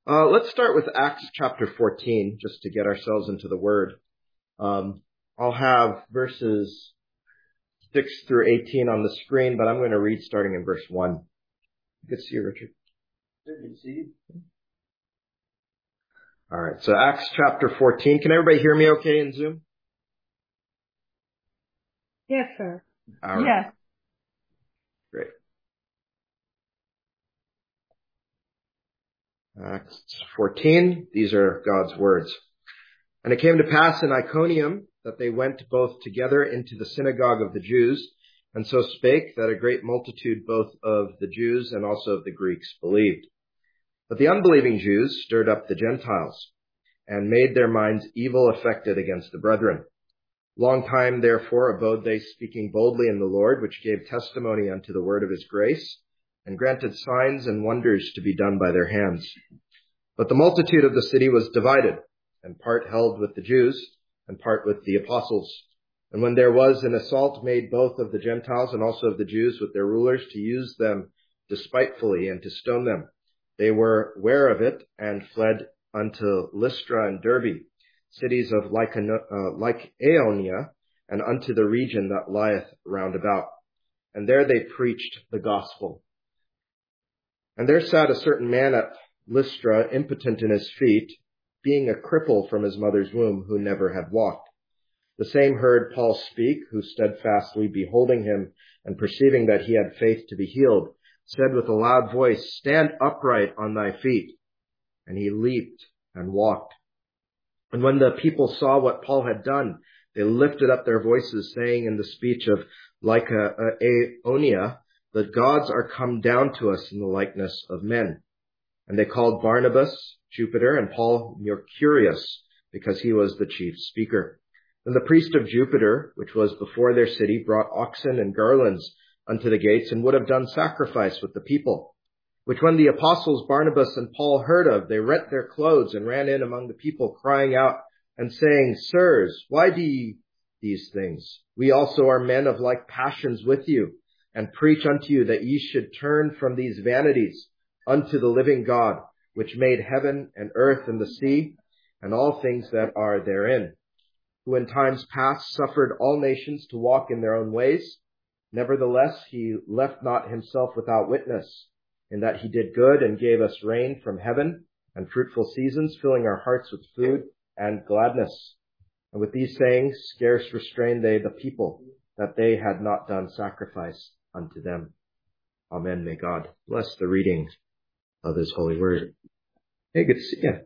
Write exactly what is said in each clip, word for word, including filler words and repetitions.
Uh, let's start with Acts chapter fourteen, just to get ourselves into the Word. Um, I'll have verses six through eighteen on the screen, but I'm going to read starting in verse one. Good to see you, Richard. Good to see you. All right, so Acts chapter fourteen. Can everybody hear me okay in Zoom? Yes, sir. All right. Yes. Great. Acts fourteen, these are God's words. And it came to pass in Iconium that they went both together into the synagogue of the Jews, and so spake that a great multitude both of the Jews and also of the Greeks believed. But the unbelieving Jews stirred up the Gentiles, and made their minds evil affected against the brethren. Long time therefore abode they, speaking boldly in the Lord, which gave testimony unto the word of his grace, and granted signs and wonders to be done by their hands. But the multitude of the city was divided, and part held with the Jews, and part with the apostles. And when there was an assault made both of the Gentiles and also of the Jews with their rulers to use them despitefully and to stone them, they were ware of it, and fled unto Lystra and Derbe, cities of Lycaonia, and unto the region that lieth round about. And there they preached the gospel. And there sat a certain man at Lystra, impotent in his feet, being a cripple from his mother's womb, who never had walked. The same heard Paul speak, who steadfastly beholding him, and perceiving that he had faith to be healed, said with a loud voice, Stand upright on thy feet. And he leaped and walked. And when the people saw what Paul had done, they lifted up their voices, saying in the speech of Lycaonia, the gods are come down to us in the likeness of men. And they called Barnabas Jupiter, and Paul Mercurius, because he was the chief speaker. Then the priest of Jupiter, which was before their city, brought oxen and garlands unto the gates, and would have done sacrifice with the people. Which when the apostles Barnabas and Paul heard of, they rent their clothes and ran in among the people, crying out and saying, Sirs, why do ye these things? We also are men of like passions with you, and preach unto you that ye should turn from these vanities unto the living God, which made heaven and earth and the sea, and all things that are therein, who in times past suffered all nations to walk in their own ways. Nevertheless, he left not himself without witness, in that he did good and gave us rain from heaven and fruitful seasons, filling our hearts with food and gladness. And with these sayings scarce restrained they the people, that they had not done sacrifice unto them. Amen. May God bless the reading of his holy word. Hey, good to see you.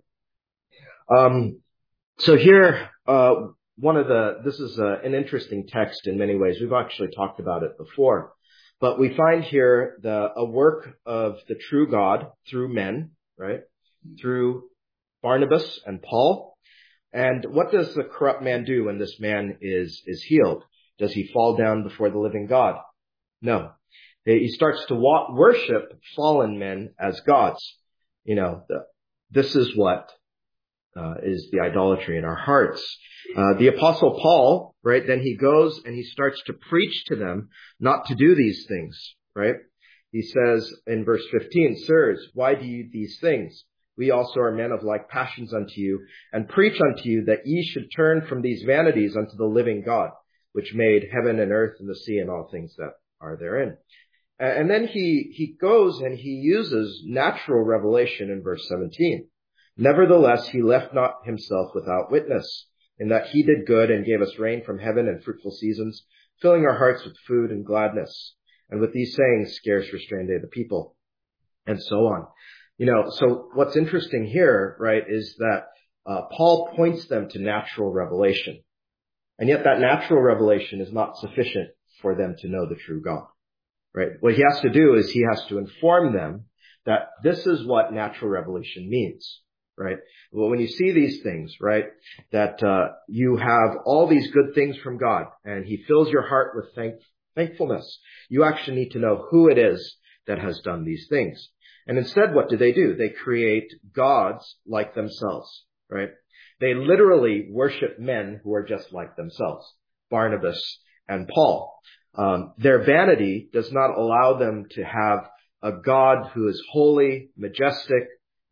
Um, so here, uh, one of the, this is a, an interesting text in many ways. We've actually talked about it before. But we find here the a work of the true God through men, right? Through Barnabas and Paul. And what does the corrupt man do when this man is, is healed? Does he fall down before the living God? No. He starts to wa- worship fallen men as gods. You know, the, this is what uh, is the idolatry in our hearts. Uh, the apostle Paul, right, then he goes and he starts to preach to them not to do these things, right? He says in verse fifteen, Sirs, why do you these things? We also are men of like passions unto you, and preach unto you that ye should turn from these vanities unto the living God, which made heaven and earth and the sea and all things that are therein. And then he, he goes and he uses natural revelation in verse seventeen. Nevertheless, he left not himself without witness, in that he did good and gave us rain from heaven and fruitful seasons, filling our hearts with food and gladness. And with these sayings scarce restrained they the people, and so on. You know, so what's interesting here, right, is that uh, Paul points them to natural revelation. And yet that natural revelation is not sufficient for them to know the true God, right? What he has to do is he has to inform them that this is what natural revelation means. Right? Well, when you see these things, right, that uh, you have all these good things from God and he fills your heart with thank- thankfulness, you actually need to know who it is that has done these things. And instead, what do they do? They create gods like themselves, right? They literally worship men who are just like themselves, Barnabas and Paul. Um, their vanity does not allow them to have a God who is holy, majestic,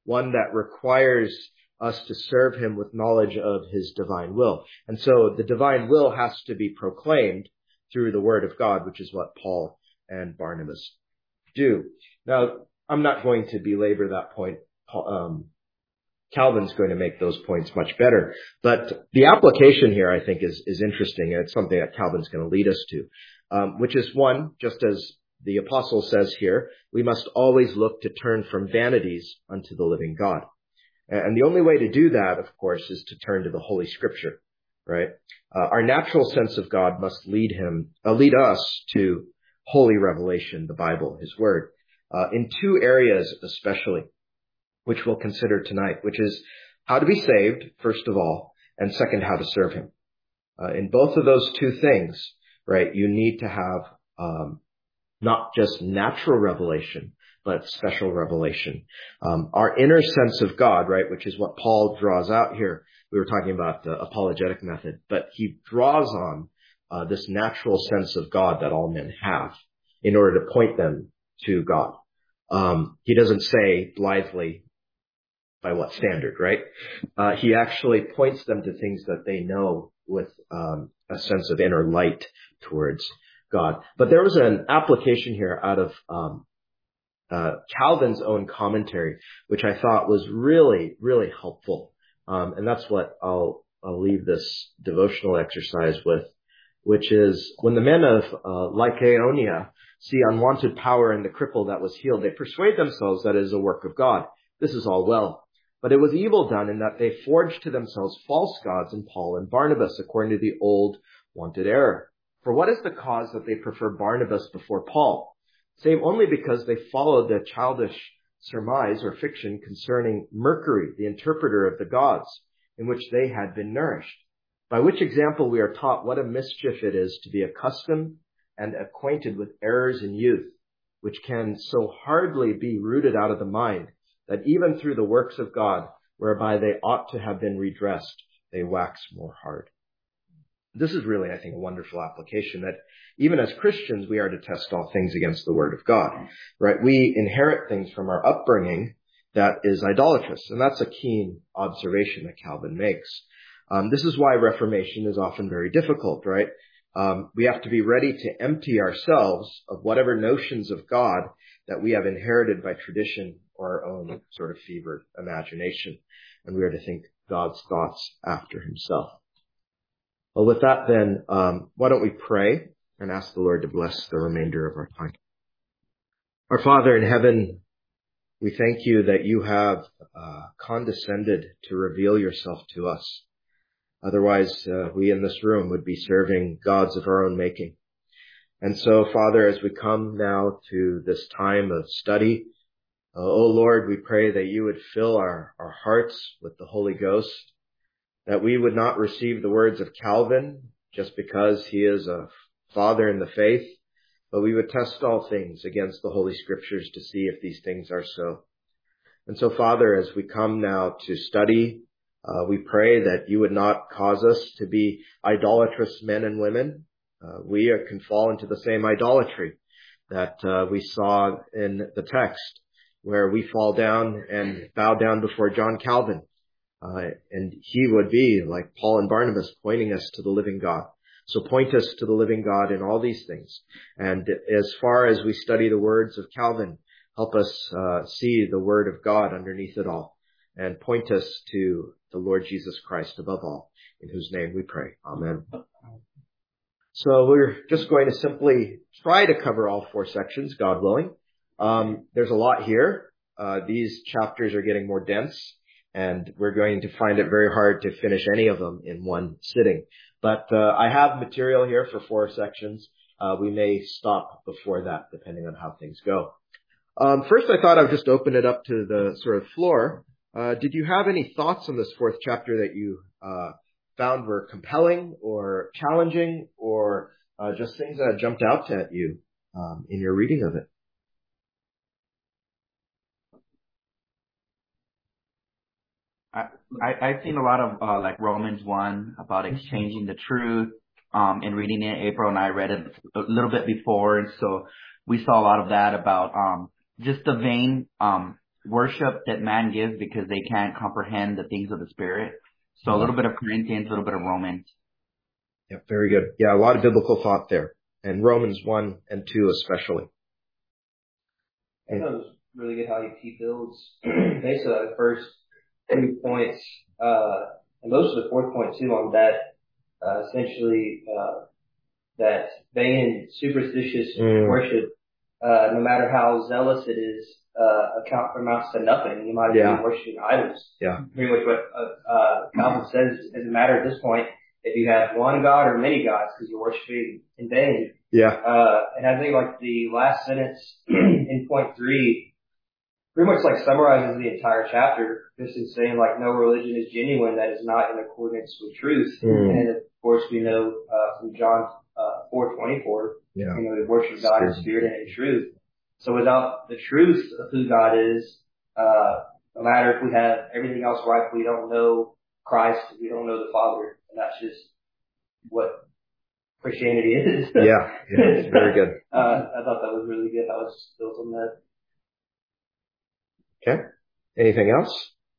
one that requires us to serve him with knowledge of his divine will. And so the divine will has to be proclaimed through the word of God, which is what Paul and Barnabas do. Now, I'm not going to belabor that point. Um, Calvin's going to make those points much better. But the application here, I think, is, is interesting, and it's something that Calvin's going to lead us to, um, which is one, just as the apostle says here, we must always look to turn from vanities unto the living God. And the only way to do that, of course, is to turn to the Holy Scripture, right? Uh, our natural sense of God must lead him, uh, lead us to holy revelation, the Bible, his word, uh, in two areas especially, which we'll consider tonight, which is how to be saved, first of all, and second, how to serve him. Uh, in both of those two things, right, you need to have um, not just natural revelation, but special revelation. Um, our inner sense of God, right, which is what Paul draws out here. We were talking about the apologetic method, but he draws on uh, this natural sense of God that all men have in order to point them to God. Um, he doesn't say blithely, by what standard, right? Uh, he actually points them to things that they know with um, a sense of inner light towards God. But there was an application here out of um, uh, Calvin's own commentary, which I thought was really, really helpful. Um, and that's what I'll, I'll leave this devotional exercise with, which is when the men of uh, Lycaonia see unwanted power in the cripple that was healed, they persuade themselves that it is a work of God. This is all well. But it was evil done in that they forged to themselves false gods in Paul and Barnabas, according to the old wanted error. For what is the cause that they prefer Barnabas before Paul? Save only because they followed the childish surmise or fiction concerning Mercury, the interpreter of the gods, in which they had been nourished. By which example we are taught what a mischief it is to be accustomed and acquainted with errors in youth, which can so hardly be rooted out of the mind, that even through the works of God, whereby they ought to have been redressed, they wax more hard. This is really, I think, a wonderful application that even as Christians, we are to test all things against the word of God, right? We inherit things from our upbringing that is idolatrous. And that's a keen observation that Calvin makes. Um, this is why Reformation is often very difficult, right? Um, we have to be ready to empty ourselves of whatever notions of God that we have inherited by tradition or our own sort of fevered imagination. And we are to think God's thoughts after himself. Well, with that then, um, why don't we pray and ask the Lord to bless the remainder of our time. Our Father in heaven, we thank you that you have uh, condescended to reveal yourself to us. Otherwise, uh, we in this room would be serving gods of our own making. And so, Father, as we come now to this time of study, uh, oh Lord, we pray that you would fill our, our hearts with the Holy Ghost, that we would not receive the words of Calvin just because he is a father in the faith, but we would test all things against the Holy Scriptures to see if these things are so. And so, Father, as we come now to study, uh, we pray that you would not cause us to be idolatrous men and women. Uh, we are, can fall into the same idolatry that uh, we saw in the text, where we fall down and bow down before John Calvin. Uh, and he would be, like Paul and Barnabas, pointing us to the living God. So point us to the living God in all these things. And as far as we study the words of Calvin, help us uh, see the word of God underneath it all. And point us to the Lord Jesus Christ above all, in whose name we pray. Amen. So we're just going to simply try to cover all four sections, God willing. Um, there's a lot here. Uh, these chapters are getting more dense, and we're going to find it very hard to finish any of them in one sitting. But uh, I have material here for four sections. Uh, we may stop before that, depending on how things go. Um, first, I thought I would just open it up to the sort of floor. Uh, did you have any thoughts on this fourth chapter that you uh, found were compelling or challenging, or uh, just things that jumped out at you um, in your reading of it? I, I, I've seen a lot of, uh, like Romans one about exchanging the truth, um, and reading it. April and I read it a little bit before. And so we saw a lot of that about, um, just the vain, um, worship that man gives because they can't comprehend the things of the Spirit. So a little bit of Corinthians, a little bit of Romans. Yeah, very good. Yeah, a lot of biblical thought there. And Romans one and two especially. I thought it was really good how he builds basically the first three points, uh, and most of the fourth point too on that, uh, essentially, uh, that vain and superstitious mm. worship, uh, no matter how zealous it is, uh, account amounts to nothing. You might as well be worshiping idols. Yeah. Pretty much what, uh, uh, Calvin says, it doesn't matter at this point if you have one God or many gods because you're worshiping in vain. Yeah. Uh, and I think like the last sentence in point three pretty much like summarizes the entire chapter. This is saying like no religion is genuine that is not in accordance with truth. Mm. And of course we know, uh, from John, uh, four twenty-four, yeah. you know, we worship God in spirit and in truth. So without the truth of who God is, uh, no matter if we have everything else right, we don't know Christ, we don't know the Father. And that's just what Christianity is. yeah, yeah, it's very good. uh, I thought that was really good. I was built on that. Okay. Anything else?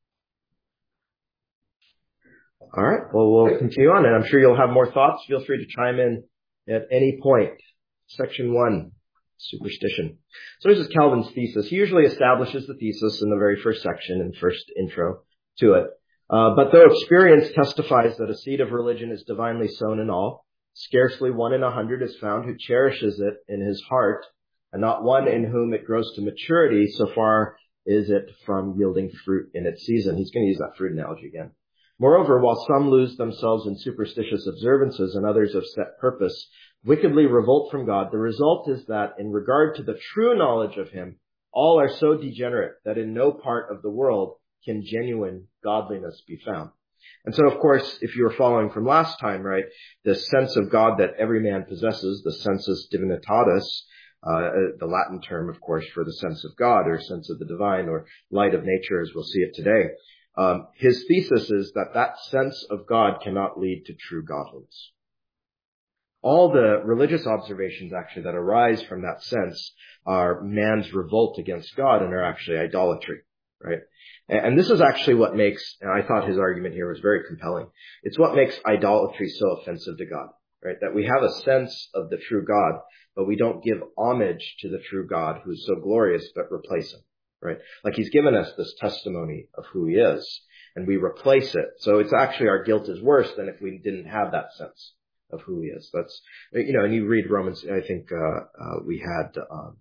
All right. Well, we'll continue on, and I'm sure you'll have more thoughts. Feel free to chime in at any point. Section one, superstition. So this is Calvin's thesis. He usually establishes the thesis in the very first section and first intro to it. Uh, but though experience testifies that a seed of religion is divinely sown in all, scarcely one in a hundred is found who cherishes it in his heart, and not one in whom it grows to maturity, so far is it from yielding fruit in its season. He's going to use that fruit analogy again. Moreover, while some lose themselves in superstitious observances and others of set purpose wickedly revolt from God, the result is that in regard to the true knowledge of him, all are so degenerate that in no part of the world can genuine godliness be found. And so, of course, if you were following from last time, right, the sense of God that every man possesses, the sensus divinitatis, uh, the Latin term, of course, for the sense of God or sense of the divine or light of nature, as we'll see it today. Um, his thesis is that that sense of God cannot lead to true godliness. All the religious observations actually that arise from that sense are man's revolt against God and are actually idolatry, right? And this is actually what makes, and I thought his argument here was very compelling, it's what makes idolatry so offensive to God, right? That we have a sense of the true God, but we don't give homage to the true God who's so glorious, but replace him, right? Like he's given us this testimony of who he is, and we replace it. So it's actually our guilt is worse than if we didn't have that sense of who he is. That's, you know, and you read Romans, I think, uh, uh, we had, um,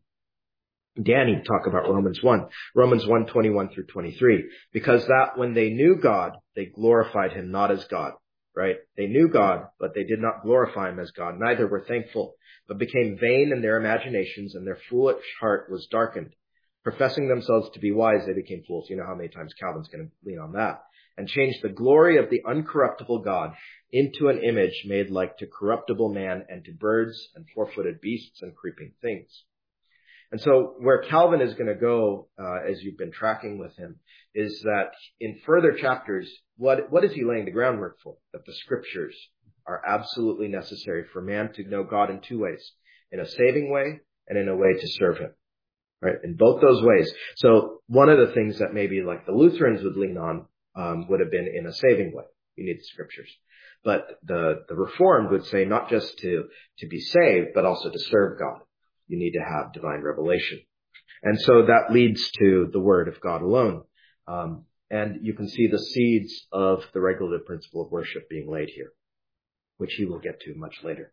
Danny talk about Romans one, Romans one, twenty-one through twenty-three, because that when they knew God, they glorified him not as God, right? They knew God, but they did not glorify him as God. Neither were thankful, but became vain in their imaginations, and their foolish heart was darkened. Professing themselves to be wise, they became fools. You know how many times Calvin's going to lean on that. And changed the glory of the uncorruptible God into an image made like to corruptible man and to birds and four-footed beasts and creeping things. And so where Calvin is going to go, uh, as you've been tracking with him, is that in further chapters, what, what is he laying the groundwork for? That the scriptures are absolutely necessary for man to know God in two ways, in a saving way and in a way to serve him, right? In both those ways. So one of the things that maybe like the Lutherans would lean on, um, would have been in a saving way. You need the scriptures. But the, the Reformed would say not just to, to be saved, but also to serve God. You need to have divine revelation. And so that leads to the word of God alone. Um, and you can see the seeds of the regulative principle of worship being laid here, which he will get to much later.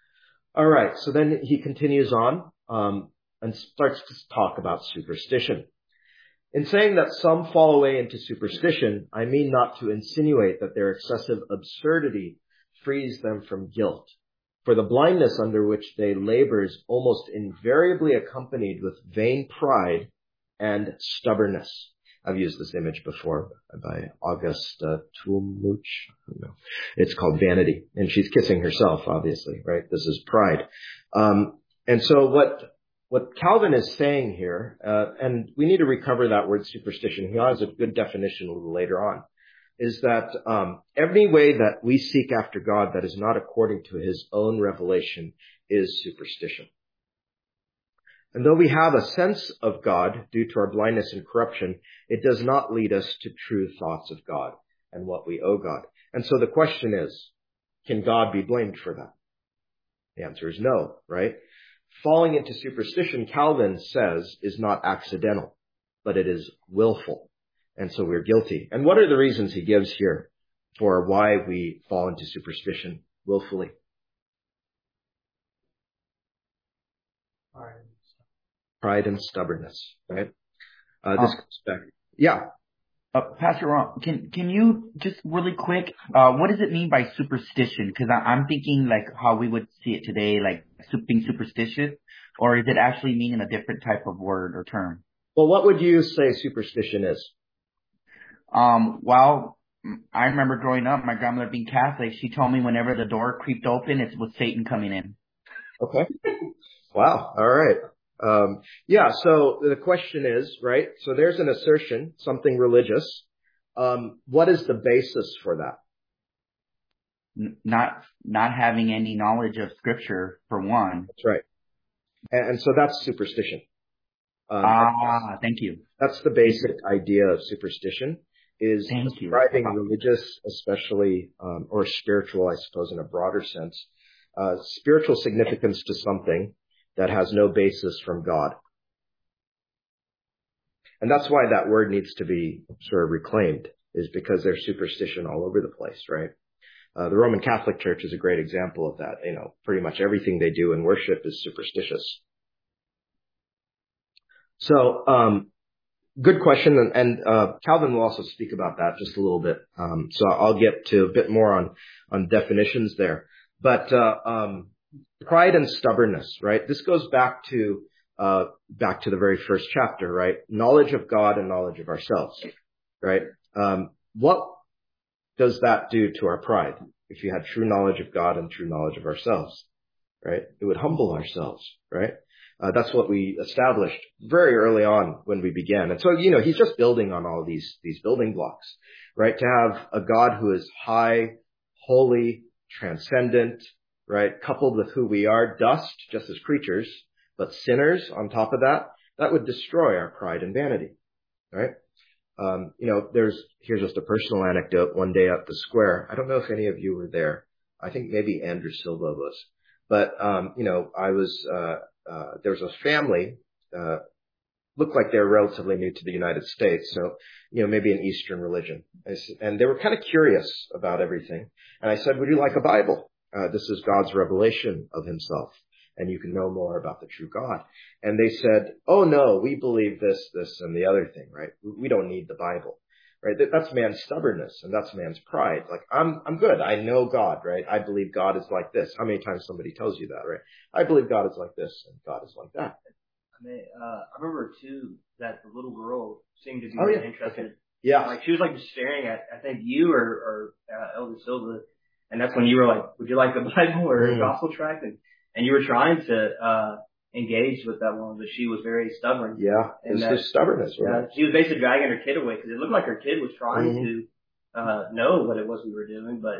All right. So then he continues on, um, and starts to talk about superstition. In saying that some fall away into superstition, I mean not to insinuate that their excessive absurdity frees them from guilt. For the blindness under which they labor is almost invariably accompanied with vain pride and stubbornness. I've used this image before by Augusta Tulmuch. No, it's called Vanity, and she's kissing herself, obviously, right? This is pride. Um, and so what what Calvin is saying here, uh, and we need to recover that word superstition. He has a good definition a little later on. Is that um, every way that we seek after God that is not according to his own revelation is superstition. And though we have a sense of God due to our blindness and corruption, it does not lead us to true thoughts of God and what we owe God. And so the question is, can God be blamed for that? The answer is no, right? Falling into superstition, Calvin says, is not accidental, but it is willful. And so we're guilty. And what are the reasons he gives here for why we fall into superstition willfully? Pride and stubbornness, right? Uh, this Um, goes back. Yeah. Uh, Pastor Ron, can can you just really quick, uh, what does it mean by superstition? Because I'm thinking like how we would see it today, like su- being superstitious, or is it actually meaning a different type of word or term? Well, what would you say superstition is? Um, well, I remember growing up, my grandmother being Catholic, she told me whenever the door creaked open, it was Satan coming in. Okay. Wow. All right. Um, yeah. So the question is, right? So there's an assertion, something religious. Um, what is the basis for that? N- Not not having any knowledge of Scripture, for one. That's right. And, and so that's superstition. Um, Ah, thank you. that's the basic idea of superstition, is Thank you. ascribing religious, especially, um, or spiritual, I suppose, in a broader sense, uh, spiritual significance to something that has no basis from God. And that's why that word needs to be sort of reclaimed, is because there's superstition all over the place, right? Uh, the Roman Catholic Church is a great example of that. You know, pretty much everything they do in worship is superstitious. So, um, good question. And, and uh, Calvin will also speak about that just a little bit. Um, so I'll get to a bit more on, on definitions there. But uh, um, pride and stubbornness, right? This goes back to uh, back to the very first chapter, right? Knowledge of God and knowledge of ourselves, right? Um, what does that do to our pride? If you had true knowledge of God and true knowledge of ourselves, right? It would humble ourselves, right? Uh, that's what we established very early on when we began. And so, you know, he's just building on all these, these building blocks, right? To have a God who is high, holy, transcendent, right? Coupled with who we are, dust, just as creatures, but sinners on top of that, that would destroy our pride and vanity, right? Um, you know, there's, here's just a personal anecdote. One day at the square, I don't know if any of you were there. I think maybe Andrew Silva was, but, um, you know, I was, uh, Uh, there was a family, uh, looked like they were relatively new to the United States. So, you know, maybe an Eastern religion. And they were kind of curious about everything. And I said, would you like a Bible? Uh, this is God's revelation of himself, and you can know more about the true God. And they said, oh no, we believe this, this, and the other thing, right? We don't need the Bible, right? That's man's stubbornness, and that's man's pride. Like, I'm, I'm good. I know God, right? I believe God is like this. How many times somebody tells you that, right? I believe God is like this, and God is like that. I mean, uh, I remember too that the little girl seemed to be Oh, really yeah. interested. Okay. Yeah. Like she was like just staring at, I think you or, or uh, Elder Silva, and that's when you were like, "Would you like a Bible or a Mm. gospel tract?" And and you were trying to uh engage with that one, but she was very stubborn. Yeah. And It's that, just stubbornness, right? yeah, she was basically dragging her kid away because it looked like her kid was trying Mm-hmm. to uh know what it was we were doing, but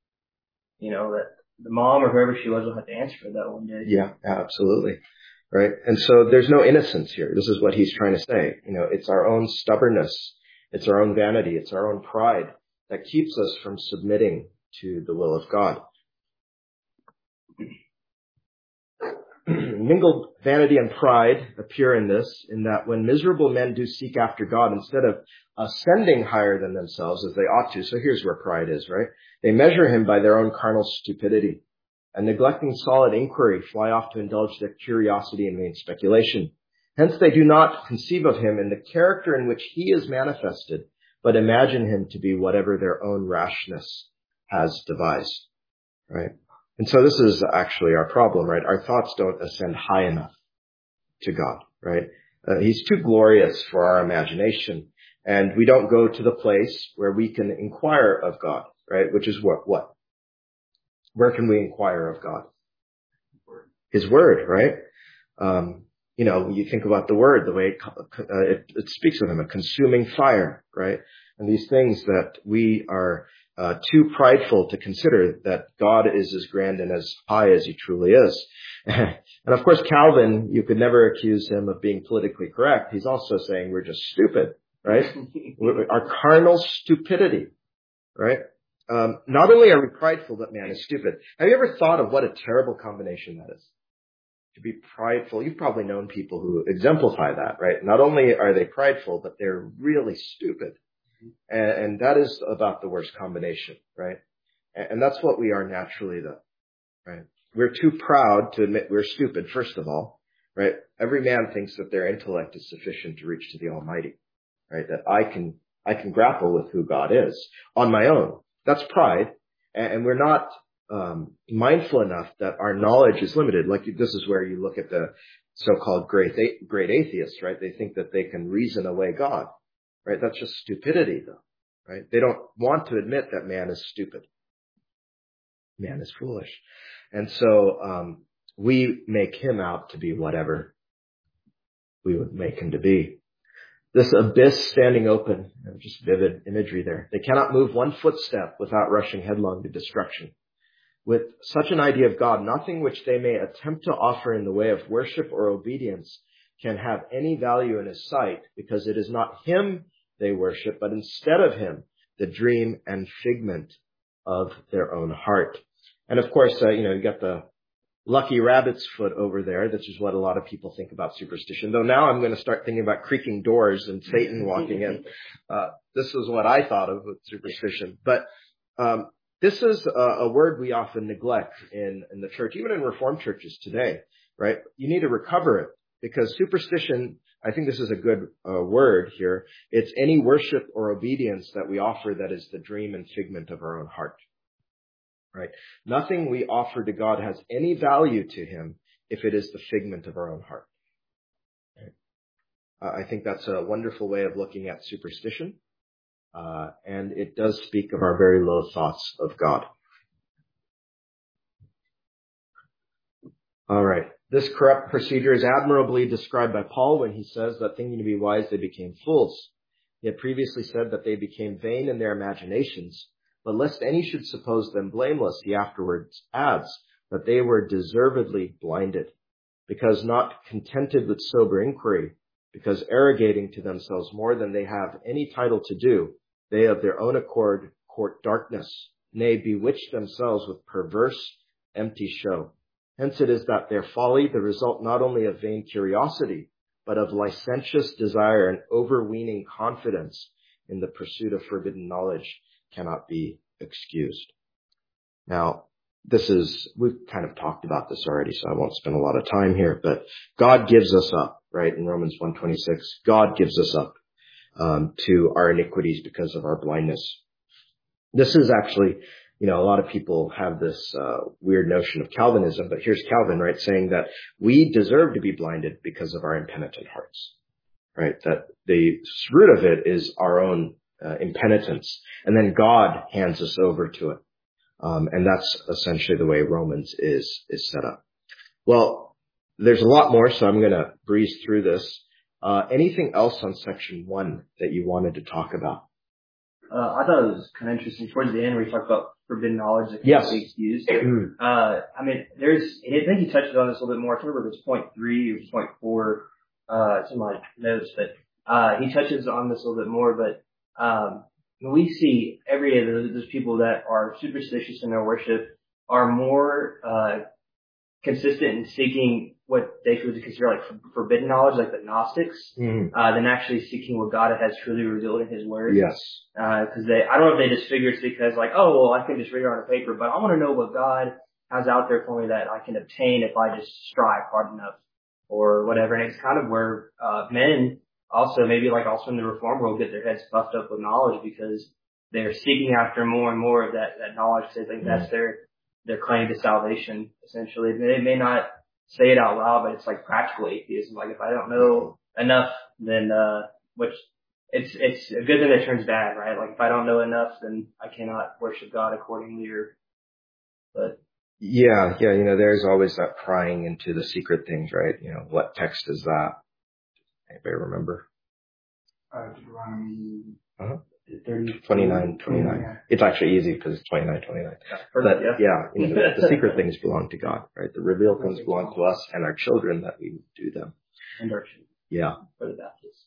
you know that the mom or whoever she was will have to answer for that one day. Yeah, absolutely. Right. And so there's no innocence here. This is what he's trying to say. You know, it's our own stubbornness. It's our own vanity. It's our own pride that keeps us from submitting to the will of God. Mingled vanity and pride appear in this, in that when miserable men do seek after God, instead of ascending higher than themselves as they ought to, so here's where pride is, right? They measure him by their own carnal stupidity, and neglecting solid inquiry, fly off to indulge their curiosity in vain speculation. Hence they do not conceive of him in the character in which he is manifested, but imagine him to be whatever their own rashness has devised, right? And so this is actually our problem, right? Our thoughts don't ascend high enough to God, right? Uh, he's too glorious for our imagination. And we don't go to the place where we can inquire of God, right? Which is what? What? Where can we inquire of God? His word, right? Um, you know, you think about the word, the way it, uh, it, it speaks of him, a consuming fire, right? And these things that we are uh, too prideful to consider that God is as grand and as high as he truly is. And of course, Calvin, you could never accuse him of being politically correct. He's also saying we're just stupid, right? Our carnal stupidity, right? Um, not only are we prideful, but man is stupid. Have you ever thought of what a terrible combination that is? To be prideful. You've probably known people who exemplify that, right? Not only are they prideful, but they're really stupid. And, and that is about the worst combination, right? And, and that's what we are naturally, though, right? We're too proud to admit we're stupid, first of all, right? Every man thinks that their intellect is sufficient to reach to the Almighty, right? That I can, I can grapple with who God is on my own. That's pride. And, and we're not Um, mindful enough that our knowledge is limited. Like this is where you look at the so-called great, great atheists, right? They think that they can reason away God, right? That's just stupidity, though, right? They don't want to admit that man is stupid. Man is foolish. And so, um, we make him out to be whatever we would make him to be. This abyss standing open, just vivid imagery there. They cannot move one footstep without rushing headlong to destruction. With such an idea of God, nothing which they may attempt to offer in the way of worship or obedience can have any value in his sight, because it is not him they worship, but instead of him, the dream and figment of their own heart. And of course, uh, you know, you got the lucky rabbit's foot over there. This is what a lot of people think about superstition. Though now I'm going to start thinking about creaking doors and Satan walking in. Uh, this is what I thought of with superstition. But, um, This is a, a word we often neglect in, in the church, even in Reformed churches today, right? You need to recover it, because superstition, I think this is a good uh, word here. It's any worship or obedience that we offer that is the dream and figment of our own heart, right? Nothing we offer to God has any value to him if it is the figment of our own heart. Right? Uh, I think that's a wonderful way of looking at superstition. Uh, and it does speak of our very low thoughts of God. All right. This corrupt procedure is admirably described by Paul when he says that thinking to be wise, they became fools. He had previously said that they became vain in their imaginations, but lest any should suppose them blameless, he afterwards adds that they were deservedly blinded, because not contented with sober inquiry, because arrogating to themselves more than they have any title to do, they of their own accord court darkness, nay, bewitch themselves with perverse, empty show. Hence it is that their folly, the result not only of vain curiosity, but of licentious desire and overweening confidence in the pursuit of forbidden knowledge, cannot be excused. Now, this is, we've kind of talked about this already, so I won't spend a lot of time here, but God gives us up, right? In Romans one twenty-six, God gives us up um, to our iniquities because of our blindness. This is actually, you know, a lot of people have this uh, weird notion of Calvinism, but here's Calvin, right, saying that we deserve to be blinded because of our impenitent hearts, right? That the root of it is our own uh, impenitence, and then God hands us over to it. Um, and that's essentially the way Romans is, is set up. Well, there's a lot more, so I'm going to breeze through this. Uh, anything else on section one that you wanted to talk about? Uh, I thought it was kind of interesting towards the end where you talked about forbidden knowledge that can Yes. be excused. uh, I mean, there's, I think he touched on this a little bit more. I can't remember if it's point three or point four, uh, it's in my notes, but, uh, he touches on this a little bit more, but, um, we see every day that those people that are superstitious in their worship are more, uh, consistent in seeking what they would consider like forbidden knowledge, like the Gnostics, mm-hmm. uh, than actually seeking what God has truly revealed in his word. Yes. Uh, cause they, I don't know if they just figure it's because like, oh, well, I can just read it on a paper, but I want to know what God has out there for me that I can obtain if I just strive hard enough or whatever. And it's kind of where, uh, men also, maybe like also in the Reform world, get their heads puffed up with knowledge because they're seeking after more and more of that, that knowledge. They think mm-hmm. that's their, their claim to salvation, essentially. They may not say it out loud, but it's like practical atheism. Like if I don't know enough, then, uh, which it's, it's a good thing that turns bad, right? Like if I don't know enough, then I cannot worship God accordingly or, but. Yeah, yeah, you know, there's always that prying into the secret things, right? You know, what text is that? Anybody remember? Uh, Deuteronomy. Uh-huh. twenty-nine, twenty-nine. Yeah. It's actually easy because it's twenty-nine, twenty-nine. For But that, yeah. yeah, you know, the secret things belong to God, right? The revealed things belong to us and our children that we do them. And our children. Yeah. For the Baptists.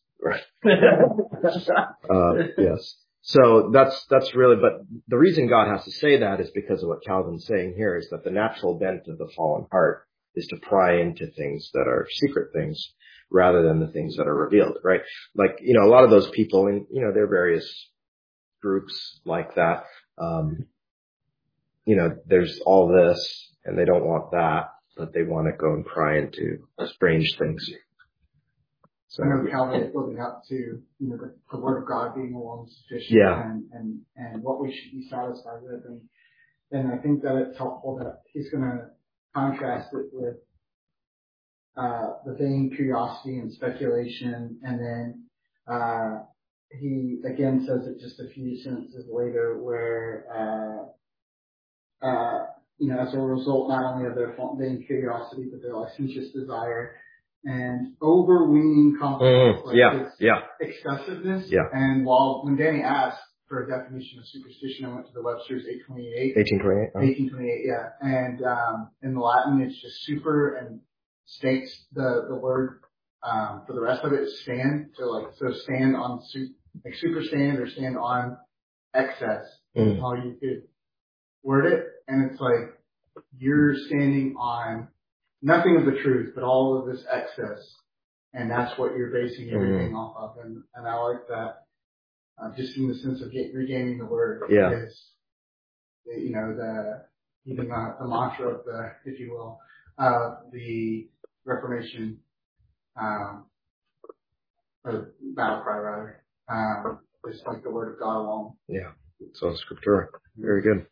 Right. uh, yes. So that's, that's really, but the reason God has to say that is because of what Calvin's saying here is that the natural bent of the fallen heart is to pry into things that are secret things rather than the things that are revealed, right? Like, you know, a lot of those people in, you know, there are various groups like that. Um, you know, there's all this and they don't want that, but they want to go and pry into strange things. So, I know Calvin is building up to, you know, the, the word of God being alone sufficient yeah. and, and, and what we should be satisfied with. And, and I think that it's helpful that he's going to contrast it with, uh, the vain curiosity and speculation. And then, uh, he again says it just a few sentences later where, uh, uh, you know, as a result not only of their vain curiosity, but their licentious desire and overweening confidence, Mm, like yeah, it's yeah. excessiveness. Yeah. And while when Danny asked for a definition of superstition, I went to the Webster's eight twenty-eight. eighteen twenty-eight. Oh. eighteen twenty-eight, yeah. And um, in the Latin, it's just super and states the the word um, for the rest of it is stand. So like so stand on su- like super stand or stand on excess. Mm. Is how you could word it, and it's like you're standing on nothing of the truth, but all of this excess, and that's what you're basing everything mm. off of. And, and I like that, uh, just in the sense of get, regaining the word. Yeah. Is, you know, the even the, the mantra of the, if you will, uh, the Reformation, um, or battle cry rather, um, is like the word of God alone. Yeah. So scriptura. Very good.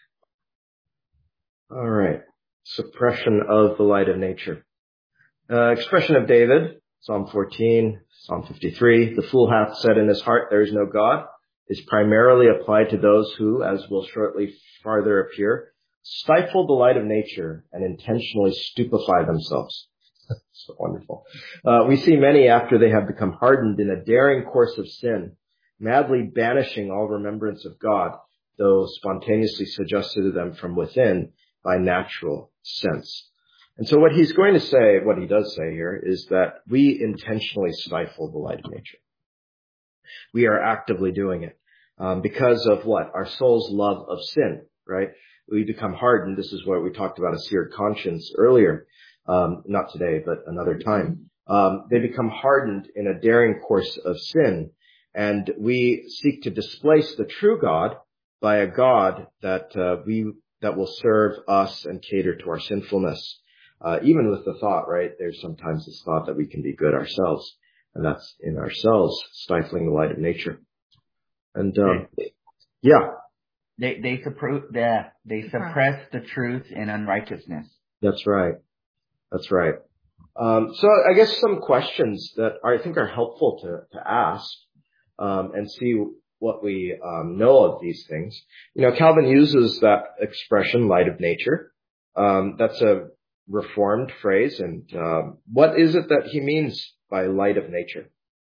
All right. Suppression of the light of nature. Uh, expression of David, Psalm fourteen, Psalm fifty-three, the fool hath said in his heart, there is no God, is primarily applied to those who, as will shortly farther appear, stifle the light of nature and intentionally stupefy themselves. So wonderful. Uh, we see many after they have become hardened in a daring course of sin, madly banishing all remembrance of God, though spontaneously suggested to them from within by natural sense. And so what he's going to say, what he does say here, is that we intentionally stifle the light of nature. We are actively doing it um, because of what? Our soul's love of sin, right? We become hardened. This is what we talked about, a seared conscience earlier. Um, not today, but another time. Um, they become hardened in a daring course of sin, and we seek to displace the true God by a God that uh, we that will serve us and cater to our sinfulness. Uh, even with the thought, right? There's sometimes this thought that we can be good ourselves, and that's in ourselves stifling the light of nature. And um, yeah, they they suppress the they suppress the truth in unrighteousness. That's right. That's right. Um, so I guess some questions that I think are helpful to to ask um, and see what we um, know of these things. You know, Calvin uses that expression, light of nature. Um, that's a Reformed phrase. And um, what is it that he means by light of nature?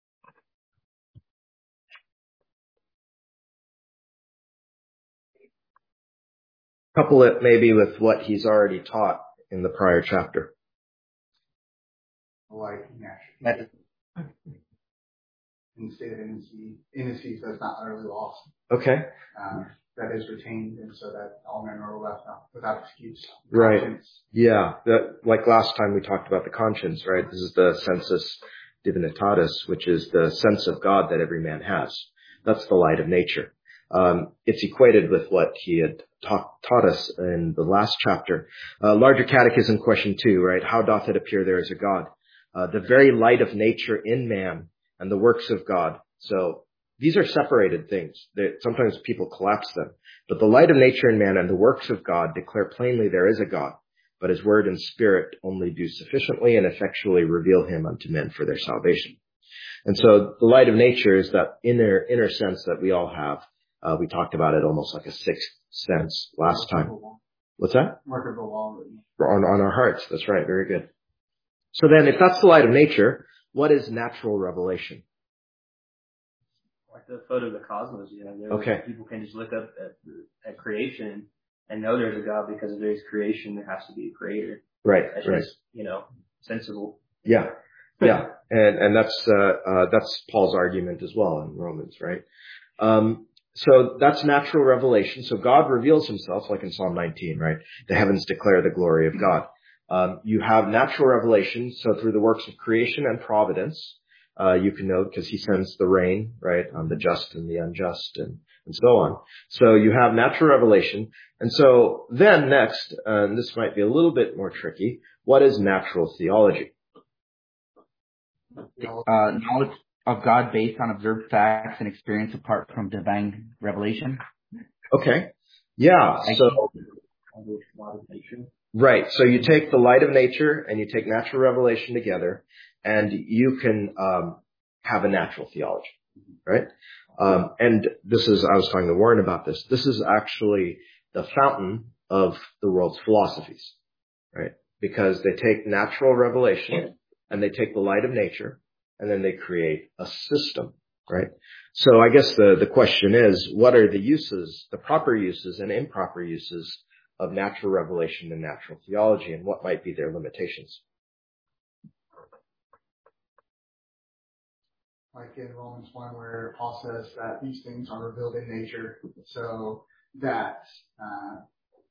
Couple it maybe with what he's already taught in the prior chapter. Light naturally. In the state of innocency, innocency that's not utterly lost. Okay. Uh, that is retained, and so that all men are left out without excuse. Right. Conscience. Yeah. That, like last time we talked about the conscience, right? This is the sensus divinitatis, which is the sense of God that every man has. That's the light of nature. Um, it's equated with what he had taught, taught us in the last chapter. Uh, larger catechism question two, right? How doth it appear there is a God? Uh, the very light of nature in man and the works of God. So these are separated things. They, sometimes people collapse them. But the light of nature in man and the works of God declare plainly there is a God, but his word and spirit only do sufficiently and effectually reveal him unto men for their salvation. And so the light of nature is that inner inner sense that we all have. Uh, we talked about it almost like a sixth sense last time. What's that? Work of the law. On, on our hearts. That's right. Very good. So then if that's the light of nature, what is natural revelation? Like the photo of the cosmos. You know, there, Okay. people can just look up at, at creation and know there's a God because if there's creation, there has to be a creator. Right. That's Right. just, you know, sensible. Yeah. Yeah. And, and that's, uh, uh, that's Paul's argument as well in Romans, right? Um, so that's natural revelation. So God reveals himself, like in Psalm nineteen, right? The heavens declare the glory of God. Um, you have natural revelation. So through the works of creation and providence, uh, you can know because he sends the rain, right, on the just and the unjust and, and so on. So you have natural revelation. And so then next, uh, and this might be a little bit more tricky, what is natural theology? Uh, knowledge of God based on observed facts and experience apart from divine revelation. Okay. Yeah. So, right. So you take the light of nature and you take natural revelation together and you can, um, have a natural theology, right? Um, and this is, I was talking to Warren about this. This is actually the fountain of the world's philosophies, right? Because they take natural revelation and they take the light of nature and then they create a system, right? So I guess the, the question is, what are the uses, the proper uses and improper uses of natural revelation and natural theology, and what might be their limitations? Like in Romans one, where Paul says that these things are revealed in nature, so that uh,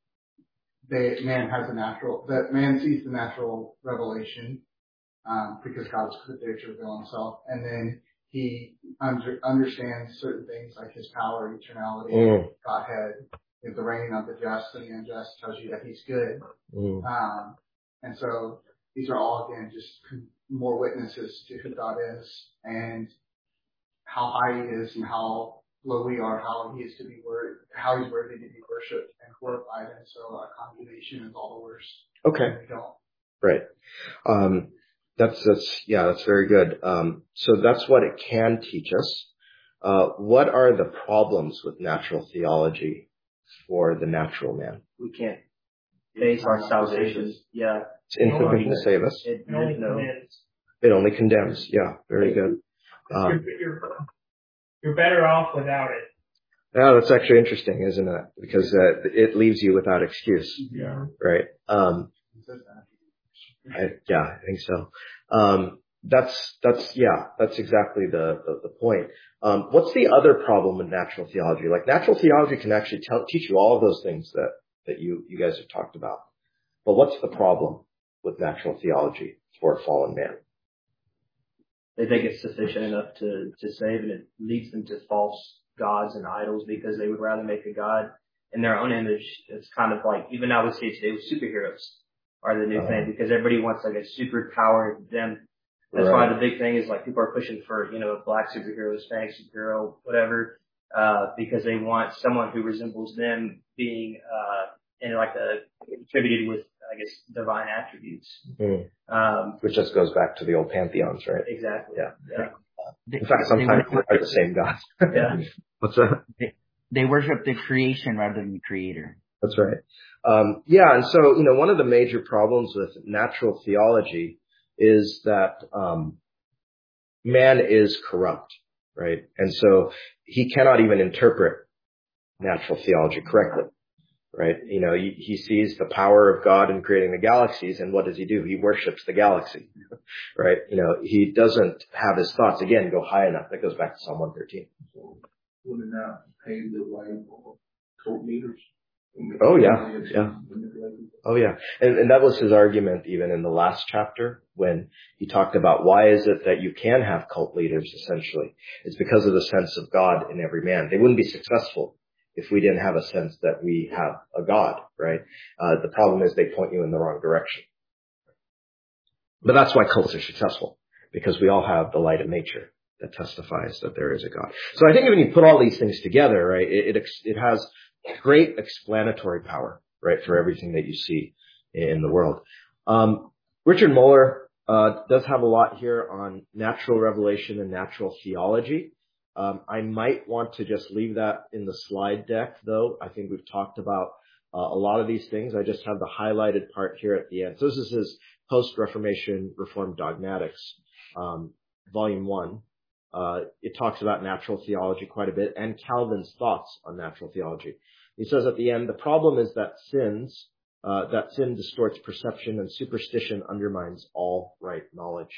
they, man has a natural, that man sees the natural revelation um, because God's put there to reveal himself, and then he under, understands certain things like his power, eternality, Mm. Godhead, is the reigning of the just and the unjust, tells you that he's good. Mm. Um, and so these are all, again, just more witnesses to who God is and how high he is and how low we are, how he is to be worthy, how he's worthy to be worshipped and glorified. And so our condemnation is all the worse. Okay. We don't. Right. Um, that's, that's, yeah, that's very good. Um, so that's what it can teach us. Uh, what are the problems with natural theology for the natural man? We can't base our salvation. Yeah. It's insufficient to save us. It, It only no. condemns. It only condemns. Yeah, very good. Um, You're, you're, you're better off without it. yeah, that's actually interesting, isn't it? Because uh, it leaves you without excuse, Yeah. right? Um, I, yeah, I think so. Um, that's, that's, yeah, that's exactly the, the, the point. Um, what's the other problem with natural theology? Like natural theology can actually tell, teach you all of those things that, that you, you guys have talked about. But what's the problem with natural theology for a fallen man? They think it's sufficient enough to, to save, and it leads them to false gods and idols because they would rather make a god in their own image. It's kind of like, even now we see it today with superheroes are the new uh, thing because everybody wants like a super power them. That's right. Why the big thing is like people are pushing for, you know, a black superhero, Hispanic superhero, whatever, uh, because they want someone who resembles them being, uh, in like a, attributed with, I guess, divine attributes. Mm. Um, Which just goes back to the old pantheons, right? Exactly. Yeah. yeah. In fact, sometimes they are the same God. Yeah. What's that? They, they worship the creation rather than the creator. That's right. Um, yeah. And so, you know, one of the major problems with natural theology is that, um, man is corrupt, right? And so he cannot even interpret natural theology correctly. Right? You know, he, he sees the power of God in creating the galaxies, and what does he do? He worships the galaxy. Right? You know, he doesn't have his thoughts, again, go high enough. That goes back to Psalm one thirteen. Wouldn't that pave the way for cult leaders? Oh, yeah. Yeah. Oh, yeah. And, and that was his argument even in the last chapter when he talked about why is it that you can have cult leaders, essentially. It's because of the sense of God in every man. They wouldn't be successful if we didn't have a sense that we have a God, right? Uh, the problem is they point you in the wrong direction. But that's why cults are successful, because we all have the light of nature that testifies that there is a God. So I think when you put all these things together, right, it, it, it has great explanatory power, right, for everything that you see in the world. Um, Richard Muller uh, does have a lot here on natural revelation and natural theology. Um, I might want to just leave that in the slide deck, though. I think we've talked about uh, a lot of these things. I just have the highlighted part here at the end. So this is his Post-Reformation Reformed Dogmatics, um, Volume one. uh, it talks about natural theology quite a bit and Calvin's thoughts on natural theology. He says at the end, the problem is that sins, uh, that sin distorts perception and superstition undermines all right knowledge.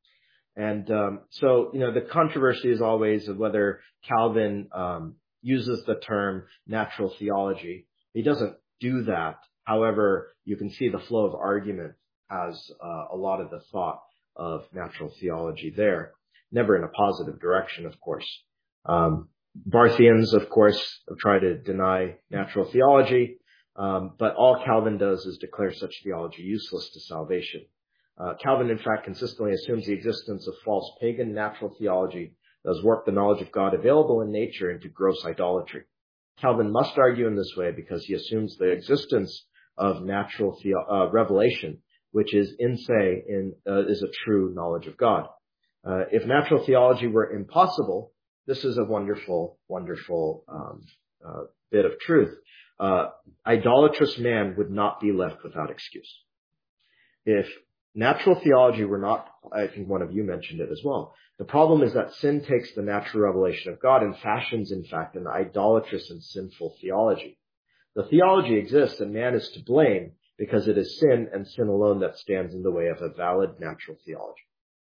And um, so, you know, the controversy is always of whether Calvin um, uses the term natural theology. He doesn't do that. However, you can see the flow of argument has uh, a lot of the thought of natural theology there. Never in a positive direction, of course. Um, Barthians, of course, have tried to deny natural theology, um, but all Calvin does is declare such theology useless to salvation. Uh, Calvin, in fact, consistently assumes the existence of false pagan natural theology that has warped the knowledge of God available in nature into gross idolatry. Calvin must argue in this way because he assumes the existence of natural the- uh, revelation, which is in se, in, uh, is a true knowledge of God. Uh, if natural theology were impossible, this is a wonderful, wonderful um, uh, bit of truth. Uh, idolatrous man would not be left without excuse. If natural theology were not, I think one of you mentioned it as well, the problem is that sin takes the natural revelation of God and fashions, in fact, an idolatrous and sinful theology. The theology exists and man is to blame because it is sin and sin alone that stands in the way of a valid natural theology.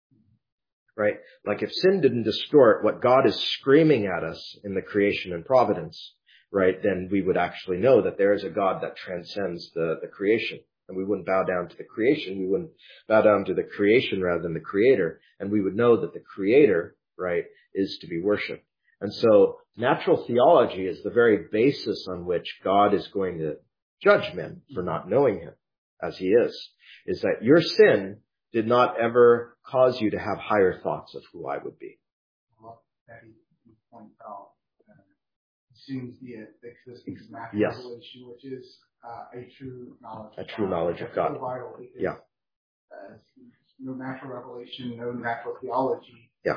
Right? Like if sin didn't distort what God is screaming at us in the creation and providence, right, then we would actually know that there is a God that transcends the, the creation. And we wouldn't bow down to the creation. We wouldn't bow down to the creation rather than the creator. And we would know that the creator, right, is to be worshipped. And so natural theology is the very basis on which God is going to judge men for not knowing him as he is, is that your sin did not ever cause you to have higher thoughts of who I would be. Well, that he points out, uh, assumes the, uh, the existence of natural Yes. revelation, which is uh, a true knowledge. A true knowledge of God. So vital because, Yeah. Uh, no natural revelation, no natural theology. Yeah.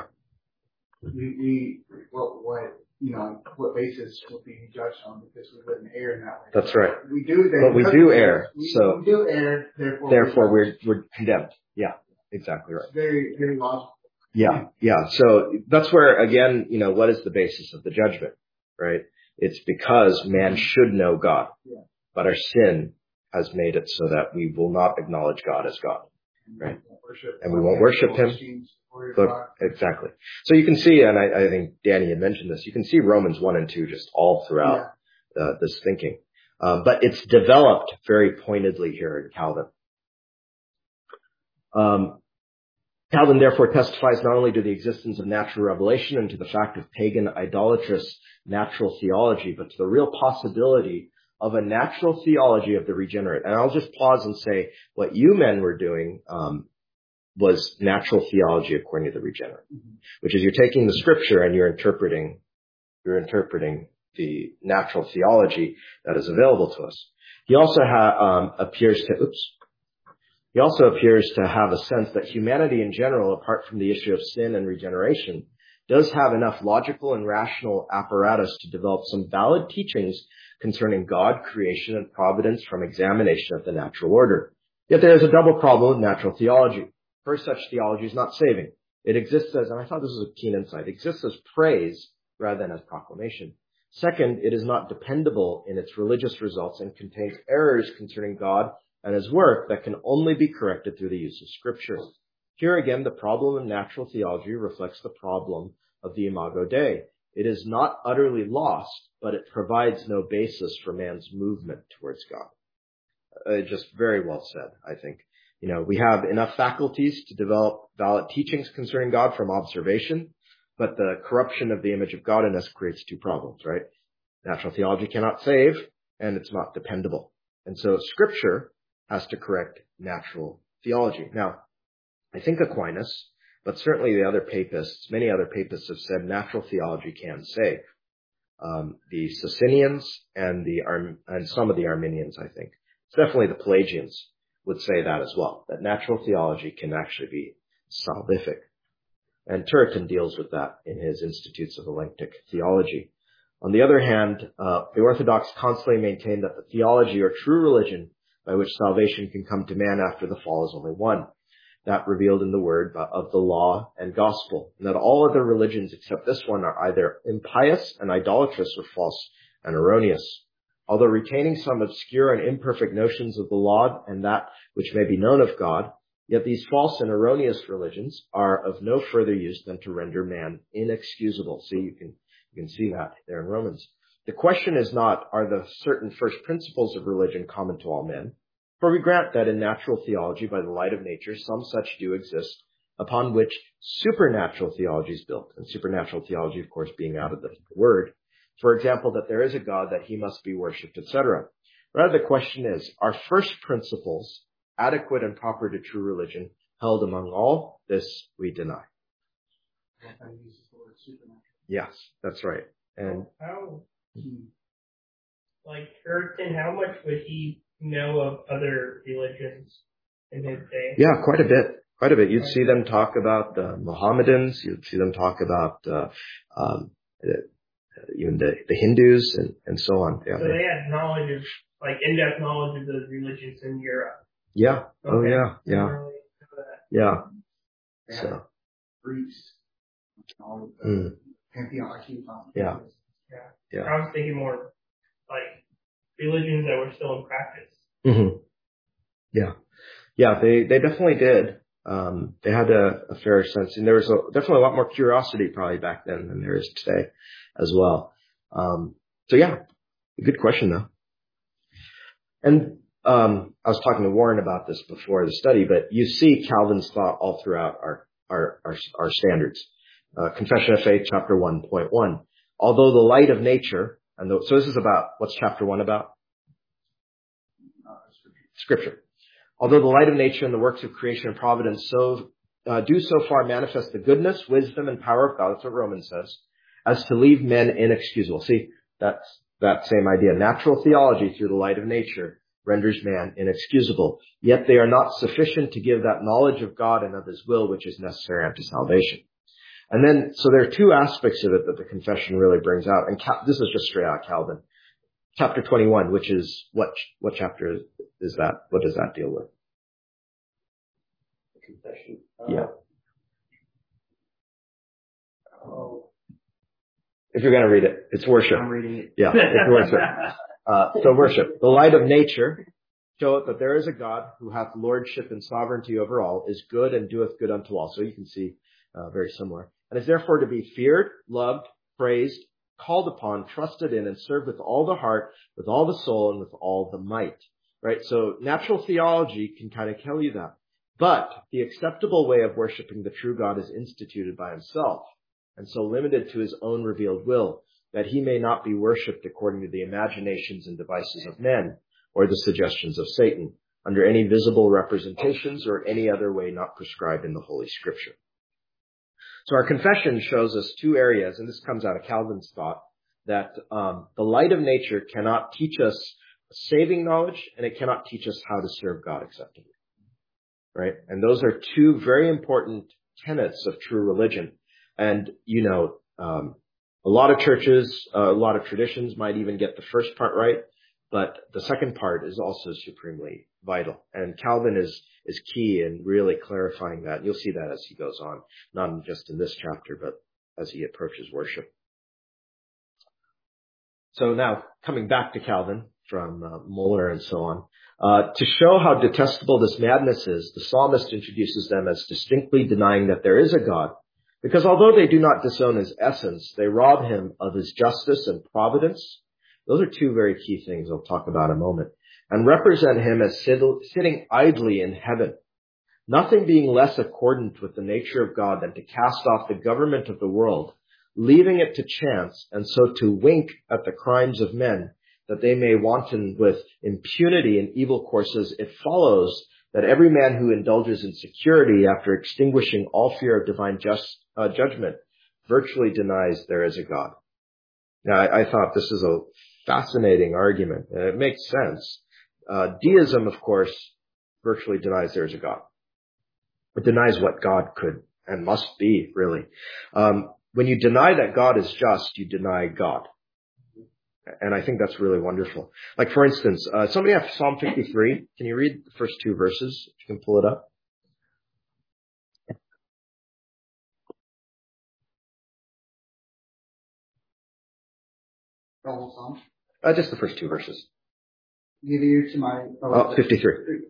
We, we what what you know what basis would be judged on because we wouldn't err in that way. That's right. We do. But we do err. We, So we do err. Therefore, therefore we're, we're we're condemned. Yeah. Exactly right. it's very very logical. Yeah, yeah. So that's where, again, you know, what is the basis of the judgment, right? It's because man should know God, Yeah. but our sin has made it so that we will not acknowledge God as God, right? Worship, And we won't worship him. But exactly. So you can see, and I, I think Danny had mentioned this, you can see Romans one and two just all throughout Yeah. uh, this thinking. Um, but it's developed very pointedly here in Calvin. Um, Calvin therefore testifies not only to the existence of natural revelation and to the fact of pagan idolatrous natural theology, but to the real possibility of a natural theology of the regenerate. And I'll just pause and say what you men were doing um, was natural theology according to the regenerate, mm-hmm. which is you're taking the scripture and you're interpreting, you're interpreting the natural theology that is available to us. He also ha- um, appears to, oops, He also appears to have a sense that humanity in general, apart from the issue of sin and regeneration, does have enough logical and rational apparatus to develop some valid teachings concerning God, creation, and providence from examination of the natural order. Yet there is a double problem with natural theology. First, such theology is not saving. It exists as, and I thought this was a keen insight, it exists as praise rather than as proclamation. Second, it is not dependable in its religious results and contains errors concerning God and his work that can only be corrected through the use of scripture. Here again, the problem of natural theology reflects the problem of the Imago Dei. It is not utterly lost, but it provides no basis for man's movement towards God. Uh, just very well said, I think. You know, we have enough faculties to develop valid teachings concerning God from observation, but the corruption of the image of God in us creates two problems, right? Natural theology cannot save, and it's not dependable. And so scripture has to correct natural theology. Now, I think Aquinas, but certainly the other papists, many other papists have said natural theology can save. Um, the Socinians and the Ar- and some of the Arminians, I think, definitely the Pelagians would say that as well, that natural theology can actually be salvific. And Turretin deals with that in his Institutes of Elenctic Theology. On the other hand, uh, the Orthodox constantly maintain that the theology or true religion by which salvation can come to man after the fall is only one. that revealed in the word of the law and gospel, and that all other religions except this one are either impious and idolatrous or false and erroneous. Although retaining some obscure and imperfect notions of the law and that which may be known of God, yet these false and erroneous religions are of no further use than to render man inexcusable. See, you can, you can see that there in Romans. The question is not, are the certain first principles of religion common to all men? For we grant that in natural theology, by the light of nature, some such do exist, upon which supernatural theology is built. And supernatural theology, of course, being out of the word. For example, that there is a God, that he must be worshipped, et cetera. Rather, the question is, are first principles adequate and proper to true religion held among all? This we deny. Yes, that's right. And how, like Turton, how much would he know of other religions in his day? Yeah, quite a bit. Quite a bit. You'd see them talk about the Mohammedans. You'd see them talk about uh, um, even the, the Hindus and, and so on. Yeah, so they had knowledge of, like, in-depth knowledge of those religions in Europe. Yeah. Okay. Oh, yeah. Yeah. Really yeah. Yeah. So. Greece. All of the Mm. pantheon. Yeah. Yeah. Yeah. I was thinking more like religions that were still in practice. Mm-hmm. Yeah. Yeah, they, they definitely did. Um, they had a, a fair sense, and there was a, definitely a lot more curiosity probably back then than there is today as well. Um, so yeah, good question though. And, um, I was talking to Warren about this before the study, but you see Calvin's thought all throughout our, our, our, our standards. Uh, Confession of Faith, chapter one point one. Although the light of nature, and the, so this is about, what's chapter one about? Scripture. Although the light of nature and the works of creation and providence so uh, do so far manifest the goodness, wisdom, and power of God, that's what Romans says, as to leave men inexcusable. See, that's that same idea. Natural theology through the light of nature renders man inexcusable. Yet they are not sufficient to give that knowledge of God and of his will which is necessary unto salvation. And then, so there are two aspects of it that the confession really brings out. And Cal- this is just straight out Calvin. Chapter twenty-one, which is, what, what chapter is, is that? What does that deal with? The confession. Yeah. Uh, oh. If you're going to read it, it's worship. I'm reading it. Yeah, it's worship. Uh, so worship. The light of nature showeth that there is a God who hath lordship and sovereignty over all, is good and doeth good unto all. So you can see, uh, very similar. And is therefore to be feared, loved, praised, called upon, trusted in, and served with all the heart, with all the soul, and with all the might. Right? So natural theology can kind of tell you that. But the acceptable way of worshiping the true God is instituted by himself, and so limited to his own revealed will, that he may not be worshipped according to the imaginations and devices of men, or the suggestions of Satan, under any visible representations or any other way not prescribed in the Holy Scripture. So our confession shows us two areas, and this comes out of Calvin's thought, that um, the light of nature cannot teach us saving knowledge, and it cannot teach us how to serve God acceptably. Right? And those are two very important tenets of true religion. And, you know, um, a lot of churches, uh, a lot of traditions might even get the first part right, but the second part is also supremely vital. And Calvin is, is key in really clarifying that. You'll see that as he goes on, not just in this chapter, but as he approaches worship. So now, coming back to Calvin from uh, Muller and so on, uh, to show how detestable this madness is, the psalmist introduces them as distinctly denying that there is a God, because although they do not disown his essence, they rob him of his justice and providence. Those are two very key things I'll talk about in a moment, and represent him as sitting idly in heaven, nothing being less accordant with the nature of God than to cast off the government of the world, leaving it to chance, and so to wink at the crimes of men, that they may wanton with impunity in evil courses. It follows that every man who indulges in security after extinguishing all fear of divine just, uh, judgment virtually denies there is a God. Now, I, I thought this is a fascinating argument, and it makes sense. Uh, deism, of course, virtually denies there is a God. It denies what God could and must be, really. Um, when you deny that God is just, you deny God. And I think that's really wonderful. Like, for instance, uh, somebody have Psalm fifty-three. Can you read the first two verses? If you can pull it up. The whole psalm. Uh, just the first two verses. Give ear to my. Oh, fifty-three.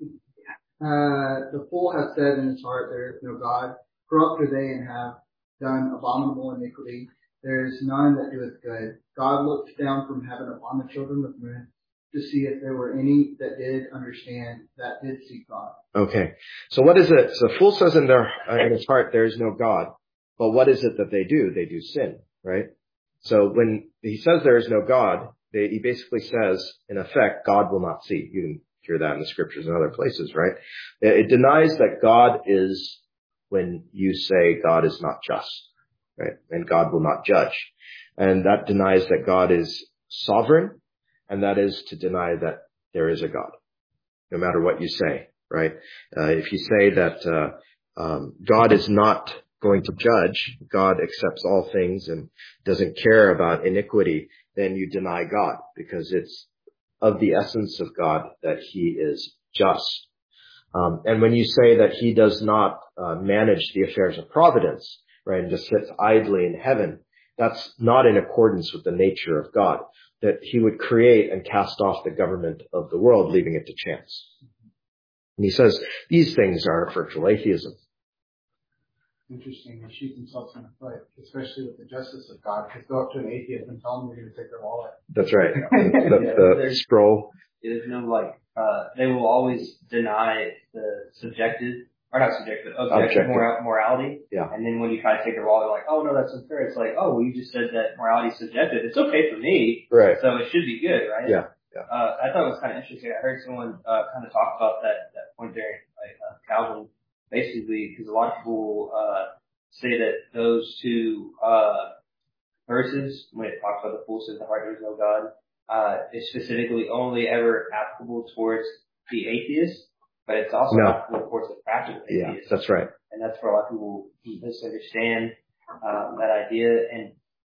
Uh, the fool has said in his heart, there is no God. Corrupt are they and have done abominable iniquity. There is none that doeth good. God looked down from heaven upon the children of men to see if there were any that did understand, that did seek God. Okay. So what is it? So fool says in their, uh, in his heart, there is no God. But what is it that they do? They do sin, right? So when he says there is no God, they, he basically says, in effect, God will not see. You can hear that in the scriptures and other places, right? It, it denies that God is, when you say God is not just, right? And God will not judge. And that denies that God is sovereign, and that is to deny that there is a God, no matter what you say, right? Uh, if you say that uh, um, God is not going to judge, God accepts all things and doesn't care about iniquity, then you deny God, because it's of the essence of God that he is just. Um, and when you say that he does not uh, manage the affairs of providence, right, and just sits idly in heaven, that's not in accordance with the nature of God, that he would create and cast off the government of the world, leaving it to chance. And he says these things are virtual atheism. Interesting. They shoot themselves in the foot, especially with the justice of God, because go up to an atheist and tell them you're going to take their wallet. That's right. the the, the Sproul. There's no like, uh, they will always deny the subjective, or not subjective, but objective, Objective. Mora- morality. Yeah. And then when you try to take their wallet, they're like, oh no, that's unfair. It's like, oh, well, you just said that morality is subjective. It's okay for me. Right. So it should be good, right? Yeah. Yeah. Uh, I thought it was kind of interesting. I heard someone, uh, kind of talk about that, that point there, like, uh, Calvin, basically, because a lot of people, uh, say that those two, uh, verses, when it talks about the fool says the heart there is no God, uh, is specifically only ever applicable towards the atheist, but it's also No. applicable towards the practical Yeah, atheist. that's right. And that's where a lot of people misunderstand, um, that idea. And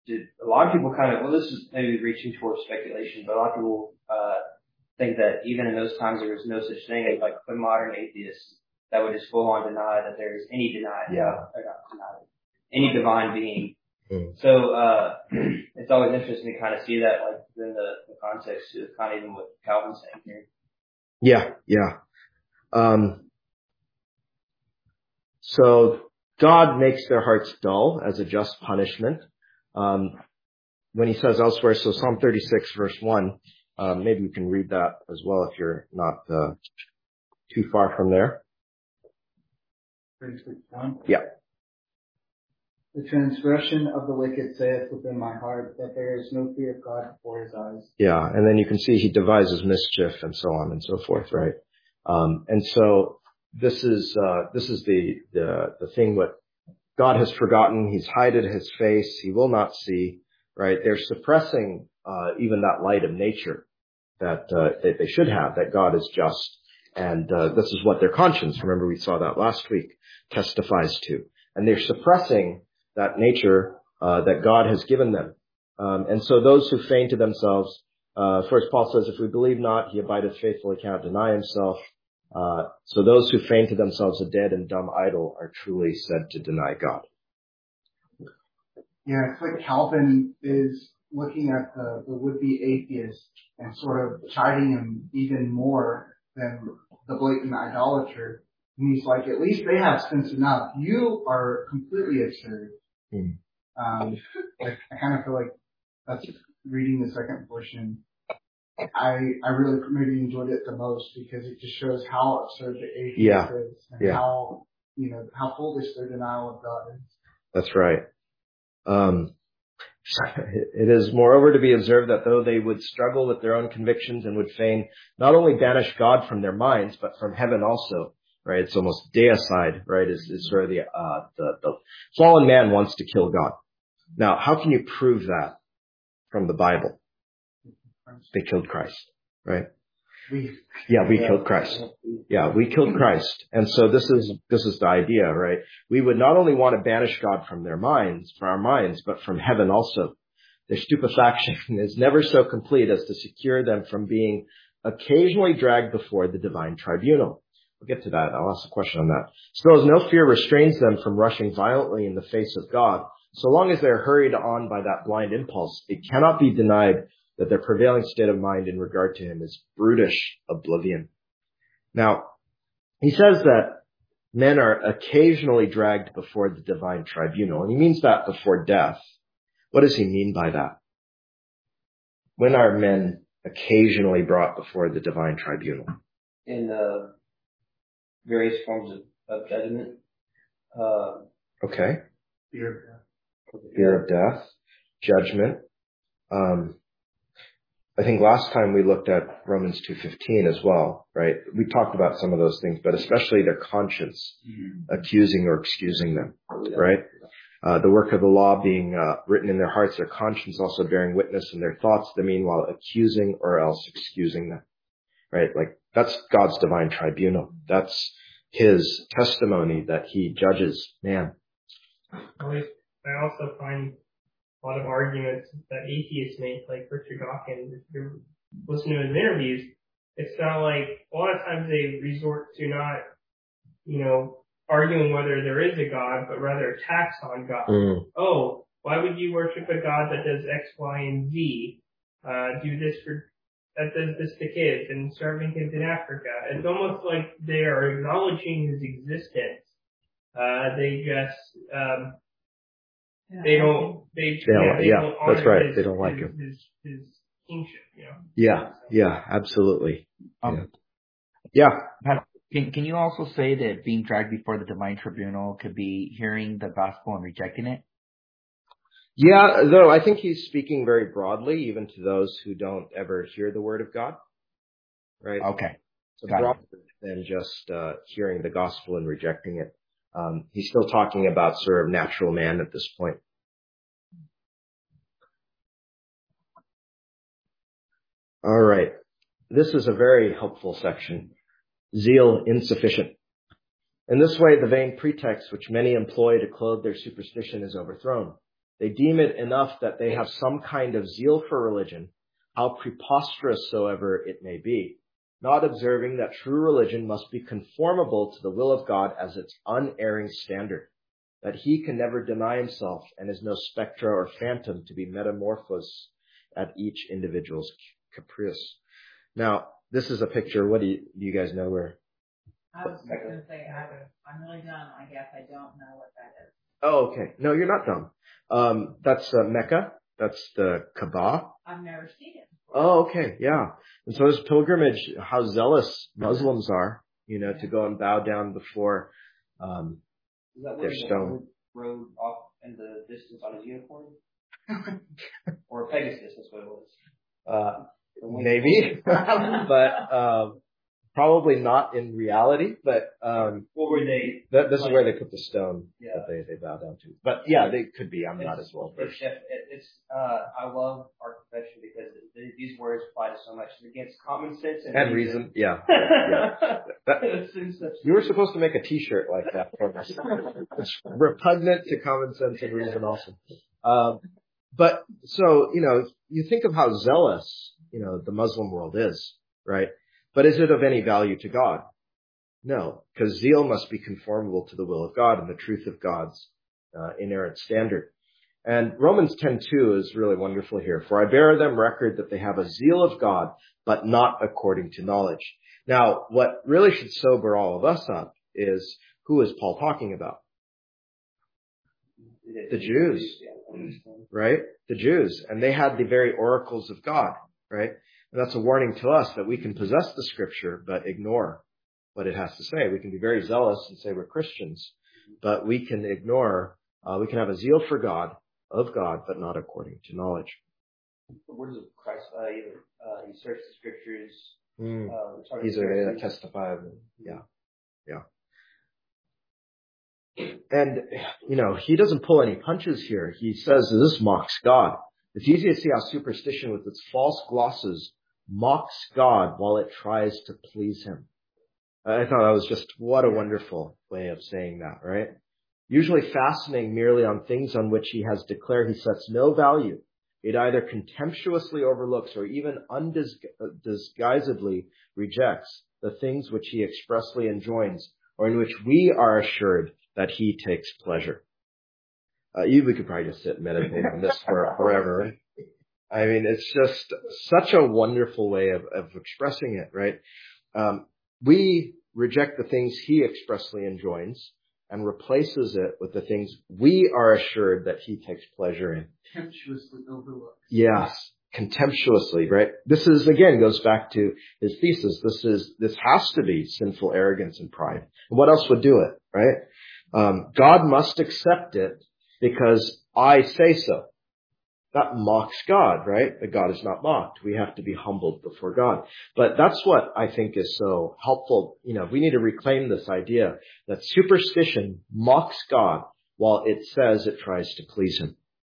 a lot of people kind of, well, this is maybe reaching towards speculation, but a lot of people, uh, think that even in those times there was no such thing as like a modern atheist that would just full on deny that there's any deny, Yeah. or not deny, any divine being. Mm. So, uh, it's always interesting to kind of see that, like, within the, the context of kind of even what Calvin's saying here. Yeah, yeah. Um, so God makes their hearts dull as a just punishment. Um, when he says elsewhere, so Psalm thirty-six verse one, um, maybe we can read that as well if you're not, uh, too far from there. Yeah. The transgression of the wicked saith within my heart that there is no fear of God before his eyes. Yeah, and then you can see he devises mischief and so on and so forth, right? Um, and so this is uh, this is the, the the thing what God has forgotten. He's hided his face. He will not see, right? They're suppressing uh, even that light of nature that uh, that they should have, that God is just. And uh, this is what their conscience, remember we saw that last week, testifies to. And they're suppressing that nature uh, that God has given them. Um, and so those who feign to themselves, uh, first Paul says, if we believe not, he abideth faithfully, cannot deny himself. Uh, so those who feign to themselves a dead and dumb idol are truly said to deny God. Yeah, it's like Calvin is looking at the, the would-be atheist and sort of chiding him even more than the blatant idolater. And he's like, at least they have sense enough. You are completely absurd. Mm. Um, I, I kind of feel like that's reading the second portion. I I really maybe enjoyed it the most because it just shows how absurd the atheist Yeah. is and Yeah. how, you know, how foolish their denial of God is. That's right. Um, it is moreover to be observed that though they would struggle with their own convictions and would fain not only banish God from their minds, but from heaven also, right? It's almost deicide, right? Is, is sort of the, uh, the, the fallen man wants to kill God. Now, how can you prove that from the Bible? They killed Christ, right? We, Yeah, we killed Christ. Yeah, we killed Christ. And so this is, this is the idea, right? We would not only want to banish God from their minds, from our minds, but from heaven also. Their stupefaction is never so complete as to secure them from being occasionally dragged before the divine tribunal. We'll get to that. I'll ask a question on that. Still, as no fear restrains them from rushing violently in the face of God, so long as they are hurried on by that blind impulse, it cannot be denied that their prevailing state of mind in regard to him is brutish oblivion. Now, he says that men are occasionally dragged before the divine tribunal, and he means that before death. What does he mean by that? When are men occasionally brought before the divine tribunal? In uh, various forms of, of judgment. Uh, okay. Fear of death. Fear of death, judgment. Um, I think last time we looked at Romans two fifteen as well, right? We talked about some of those things, but especially their conscience, mm-hmm. accusing or excusing them, right? Uh, the work of the law being uh, written in their hearts, their conscience also bearing witness in their thoughts, the meanwhile accusing or else excusing them, right? Like that's God's divine tribunal. That's his testimony that he judges man. I also find a lot of arguments that atheists make, like Richard Dawkins, if you listen to his interviews, it's not like, a lot of times they resort to not, you know, arguing whether there is a God, but rather attacks on God. Mm. Oh, why would you worship a God that does X, Y, and Z? Uh, do this for, that does this to kids and starving kids in Africa. It's almost like they are acknowledging his existence. Uh, they just, um, They don't, they, they don't, yeah, they yeah don't honor that's right. His, they don't like his, him. His, his kingship, you know? Yeah, yeah, absolutely. Um, yeah. yeah. Can, can you also say that being dragged before the divine tribunal could be hearing the gospel and rejecting it? Yeah, though I think he's speaking very broadly, even to those who don't ever hear the word of God. Right? Okay. So broader than just uh, hearing the gospel and rejecting it. Um, he's still talking about sort of natural man at this point. All right. This is a very helpful section. Zeal insufficient. In this way, the vain pretext which many employ to clothe their superstition is overthrown. They deem it enough that they have some kind of zeal for religion, how preposterous soever it may be, not observing that true religion must be conformable to the will of God as its unerring standard, that he can never deny himself and is no spectre or phantom to be metamorphosed at each individual's caprice. Now, this is a picture. What do you, do you guys know where? I was just going to say, I, I'm really dumb. I guess I don't know what that is. Oh, okay. No, you're not dumb. Um, that's uh, Mecca. That's the Kaaba. I've never seen it before. Oh, okay. Yeah. And so this pilgrimage, how zealous Muslims are, you know, yeah. to go and bow down before um, is that their stone. Rode off in the distance on his uniform? Or Pegasus, that's what it was. Uh, maybe. but um, probably not in reality. But um, what were they? Th- this like, is where they put the stone yeah. that they, they bow down to. But yeah, they could be. I'm it's, not as well versed. It's, it's uh, I love our profession because it, these words apply to so much. It's against common sense and, and reason. reason. Yeah. yeah. That, you were supposed to make a T-shirt like that for us. It's repugnant to common sense and reason also. Um, but so you know, you think of how zealous you know the Muslim world is, right? But is it of any value to God? No, because zeal must be conformable to the will of God and the truth of God's uh, inerrant standard. And Romans ten two is really wonderful here. For I bear them record that they have a zeal of God, but not according to knowledge. Now, what really should sober all of us up is, who is Paul talking about? The Jews, right? The Jews. And they had the very oracles of God, right? And that's a warning to us that we can possess the scripture, but ignore what it has to say. We can be very zealous and say we're Christians, but we can ignore, uh, we can have a zeal for God, of God, but not according to knowledge. The words of Christ, uh, either, uh, you search the scriptures, mm. uh, these are they that testify of them. Yeah. Yeah. And, you know, he doesn't pull any punches here. He says this mocks God. It's easy to see how superstition with its false glosses mocks God while it tries to please him. I thought that was just, what a wonderful way of saying that, right? Usually fastening merely on things on which he has declared he sets no value, it either contemptuously overlooks or even undisguisedly rejects the things which he expressly enjoins, or in which we are assured that he takes pleasure. Uh, you, we could probably just sit and meditate on this for forever, right? I mean, it's just such a wonderful way of, of expressing it, right? Um, we reject the things he expressly enjoins and replaces it with the things we are assured that he takes pleasure in. Contemptuously overlooked. Yes, contemptuously, right? This is, again, goes back to his thesis. This is, this has to be sinful arrogance and pride. And what else would do it, right? Um, God must accept it because I say so. That mocks God, right? That God is not mocked. We have to be humbled before God. But that's what I think is so helpful. You know, we need to reclaim this idea that superstition mocks God while it says it tries to please him.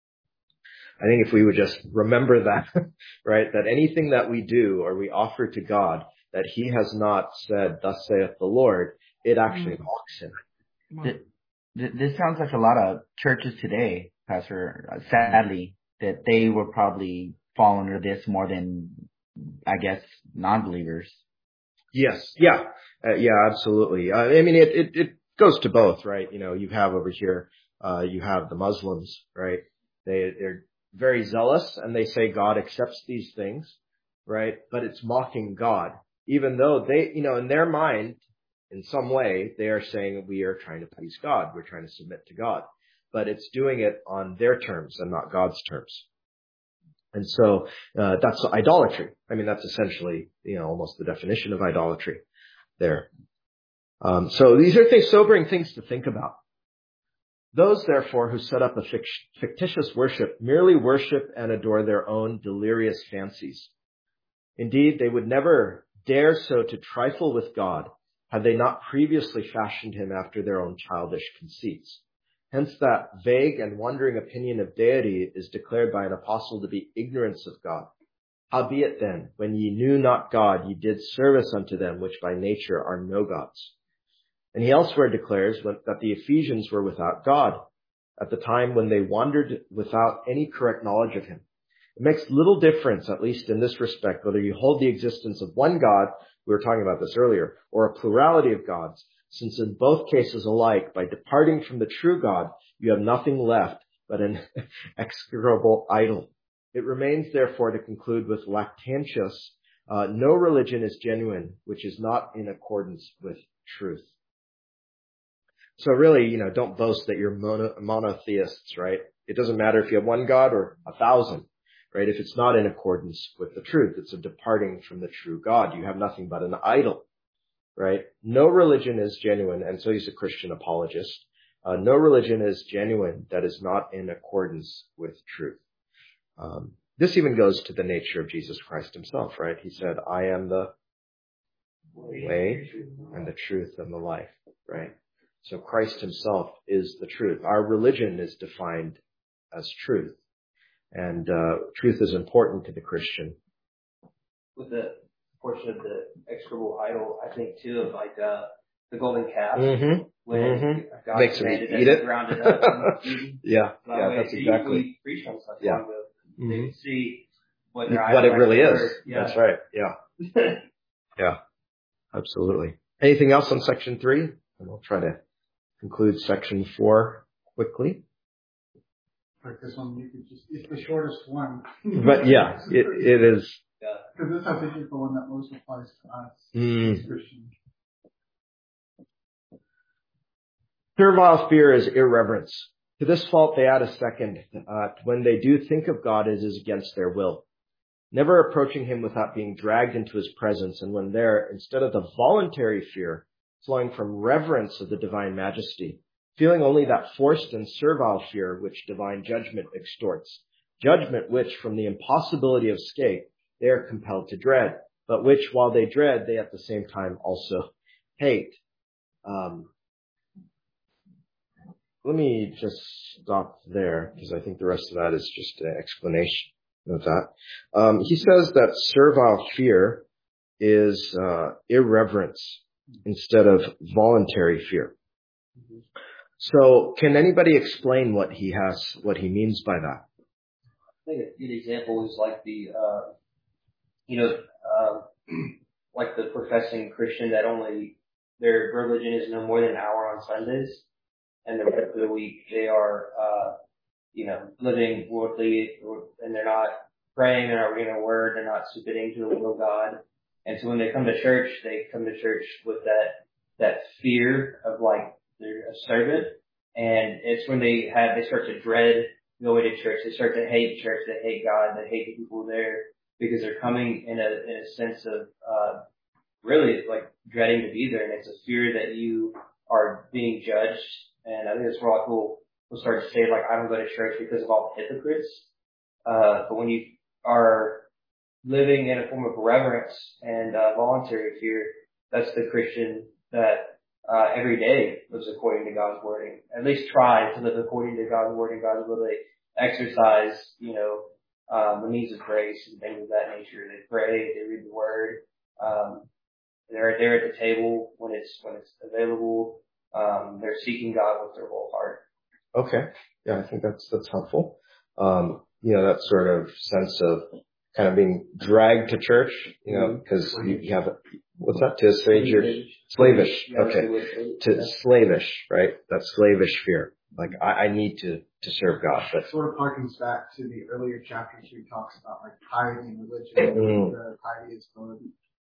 I think if we would just remember that, right, that anything that we do or we offer to God that he has not said, thus saith the Lord, it actually mocks him. This sounds like a lot of churches today, Pastor, sadly, that they will probably fall under this more than, I guess, non-believers. Yes. Yeah. Uh, yeah, absolutely. Uh, I mean, it, it, it goes to both, right? You know, you have over here, uh, you have the Muslims, right? They, they're very zealous and they say God accepts these things, right? But it's mocking God, even though they, you know, in their mind, in some way, they are saying we are trying to please God. We're trying to submit to God. But it's doing it on their terms and not God's terms. And so uh, that's idolatry. I mean, that's essentially, you know, almost the definition of idolatry there. Um, so these are things, sobering things to think about. Those, therefore, who set up a fictitious worship merely worship and adore their own delirious fancies. Indeed, they would never dare so to trifle with God had they not previously fashioned him after their own childish conceits. Hence that vague and wandering opinion of deity is declared by an apostle to be ignorance of God. Howbeit then, when ye knew not God, ye did service unto them which by nature are no gods. And he elsewhere declares that the Ephesians were without God at the time when they wandered without any correct knowledge of him. It makes little difference, at least in this respect, whether you hold the existence of one God, we were talking about this earlier, or a plurality of gods, since in both cases alike, by departing from the true God, you have nothing left but an execrable idol. It remains, therefore, to conclude with Lactantius, uh, no religion is genuine, which is not in accordance with truth. So really, you know, don't boast that you're mono- monotheists, right? It doesn't matter if you have one God or a thousand, right? If it's not in accordance with the truth, it's a departing from the true God. You have nothing but an idol, right? No religion is genuine, and so he's a Christian apologist. Uh, no religion is genuine that is not in accordance with truth. Um, this even goes to the nature of Jesus Christ himself, right? He said, I am the way and the truth and the life, right? So Christ himself is the truth. Our religion is defined as truth. And uh, truth is important to the Christian. With the portion of the execrable idol, I think too of like uh, the golden calf. Mm-hmm. When mm-hmm. God Makes them commanded eat them it. to ground it up. And yeah, that yeah, way, that's so exactly. We preached on stuff Yeah. long ago. Mm-hmm. They could see what, what it really is. Yeah. That's right. Yeah. yeah. Absolutely. Anything else on section three? And we'll try to conclude section four quickly. Like this one, you could just, it's the shortest one. But yeah, it, it is. Because this, I think, is the one that most applies to us Mm. as Christians. Servile fear is irreverence. To this fault they add a second. Uh, when they do think of God, it is against their will. Never approaching him without being dragged into his presence, and when there, instead of the voluntary fear flowing from reverence of the divine majesty, feeling only that forced and servile fear which divine judgment extorts, judgment which, from the impossibility of escape, they are compelled to dread, but which, while they dread, they at the same time also hate. Um, let me just stop there, because I think the rest of that is just an explanation of that. Um, he says that servile fear is uh, irreverence instead of voluntary fear. Mm-hmm. So, can anybody explain what he has, what he means by that? I think a good example is like the, uh, you know, uh, like the professing Christian that only their religion is no more than an hour on Sundays, and the rest of the week they are, uh, you know, living worldly, and they're not praying, they're not reading a word, they're not submitting to the will of God. And so when they come to church, they come to church with that, that fear of like they're a servant. And it's when they have, they start to dread going to church. They start to hate church. They hate God. They hate the people there because they're coming in a, in a sense of, uh, really like dreading to be there. And it's a fear that you are being judged. And I think that's where a lot of people will start to say like, I don't go to church because of all the hypocrites. Uh, but when you are living in a form of reverence and uh, voluntary fear, that's the Christian that uh, every day lives according to God's wording. At least try to live according to God's wording, God's will. They exercise, you know, um, the means of grace and things of that nature. They pray, they read the word. Um, they're there at the table when it's when it's available. Um, they're seeking God with their whole heart. Okay, yeah, I think that's that's helpful. Um, you know, that sort of sense of kind of being dragged to church, you know, because you, you have, what's that, to assuage your, slavish, okay, to slavish, right, that slavish fear, like, I, I need to, to serve God, but. It sort of harkens back to the earlier chapters where he talks about, like, piety and religion, mm. the piety is for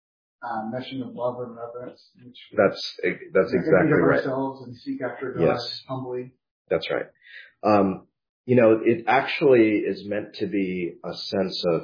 um, meshing of love and reverence. Which that's, that's exactly right. Ourselves and seek after God yes. humbly. That's right. Um, you know, it actually is meant to be a sense of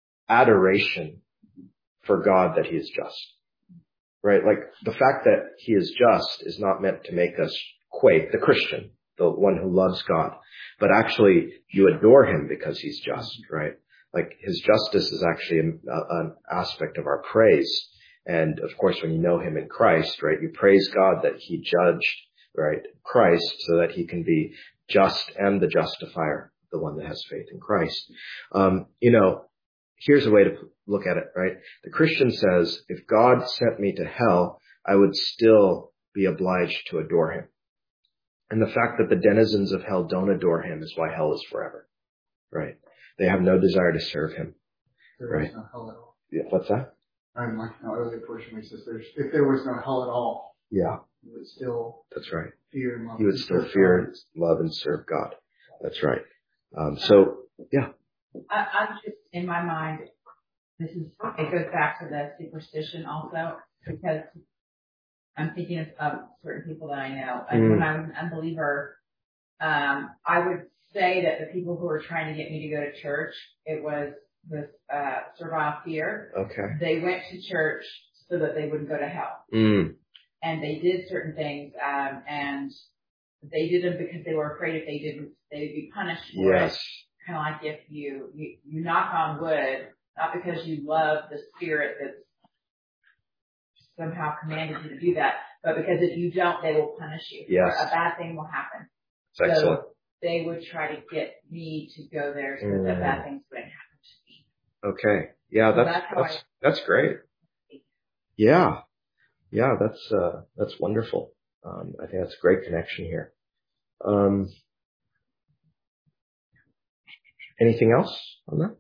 adoration for God that he is just, right? Like the fact that he is just is not meant to make us quake, the Christian, the one who loves God, but actually you adore him because he's just, right? Like his justice is actually an, an aspect of our praise. And of course, when you know him in Christ, right, you praise God that he judged, right, Christ so that he can be just and the justifier, the one that has faith in Christ. Um, you know, here's a way to look at it, right? The Christian says, if God sent me to hell, I would still be obliged to adore him. And the fact that the denizens of hell don't adore him is why hell is forever, right? They have no desire to serve him, there right? Was no hell at all. Yeah, what's that? I like the earlier portion where he says, there's, if there was no hell at all, yeah, you would still that's right. fear and love. You would still fear, love, and serve God. That's right. Um, so, yeah. I, I'm just, in my mind, this is, it goes back to the superstition also, because I'm thinking of, of certain people that I know. And mm. when I was an unbeliever, um, I would say that the people who were trying to get me to go to church, it was this, uh, servile fear. Okay. They went to church so that they wouldn't go to hell. Mm. And they did certain things, um, and they did them because they were afraid if they didn't, they would be punished for yes. it. Kind of like if you, you, you knock on wood, not because you love the spirit that's somehow commanded you to do that, but because if you don't, they will punish you. Yes. Or a bad thing will happen. That's so excellent. They would try to get me to go there so mm. that bad things wouldn't happen to me. Okay. Yeah, so that's, that's, that's, I, that's great. Yeah. Yeah, that's, uh, that's wonderful. Um, I think that's a great connection here. Um, anything else on that?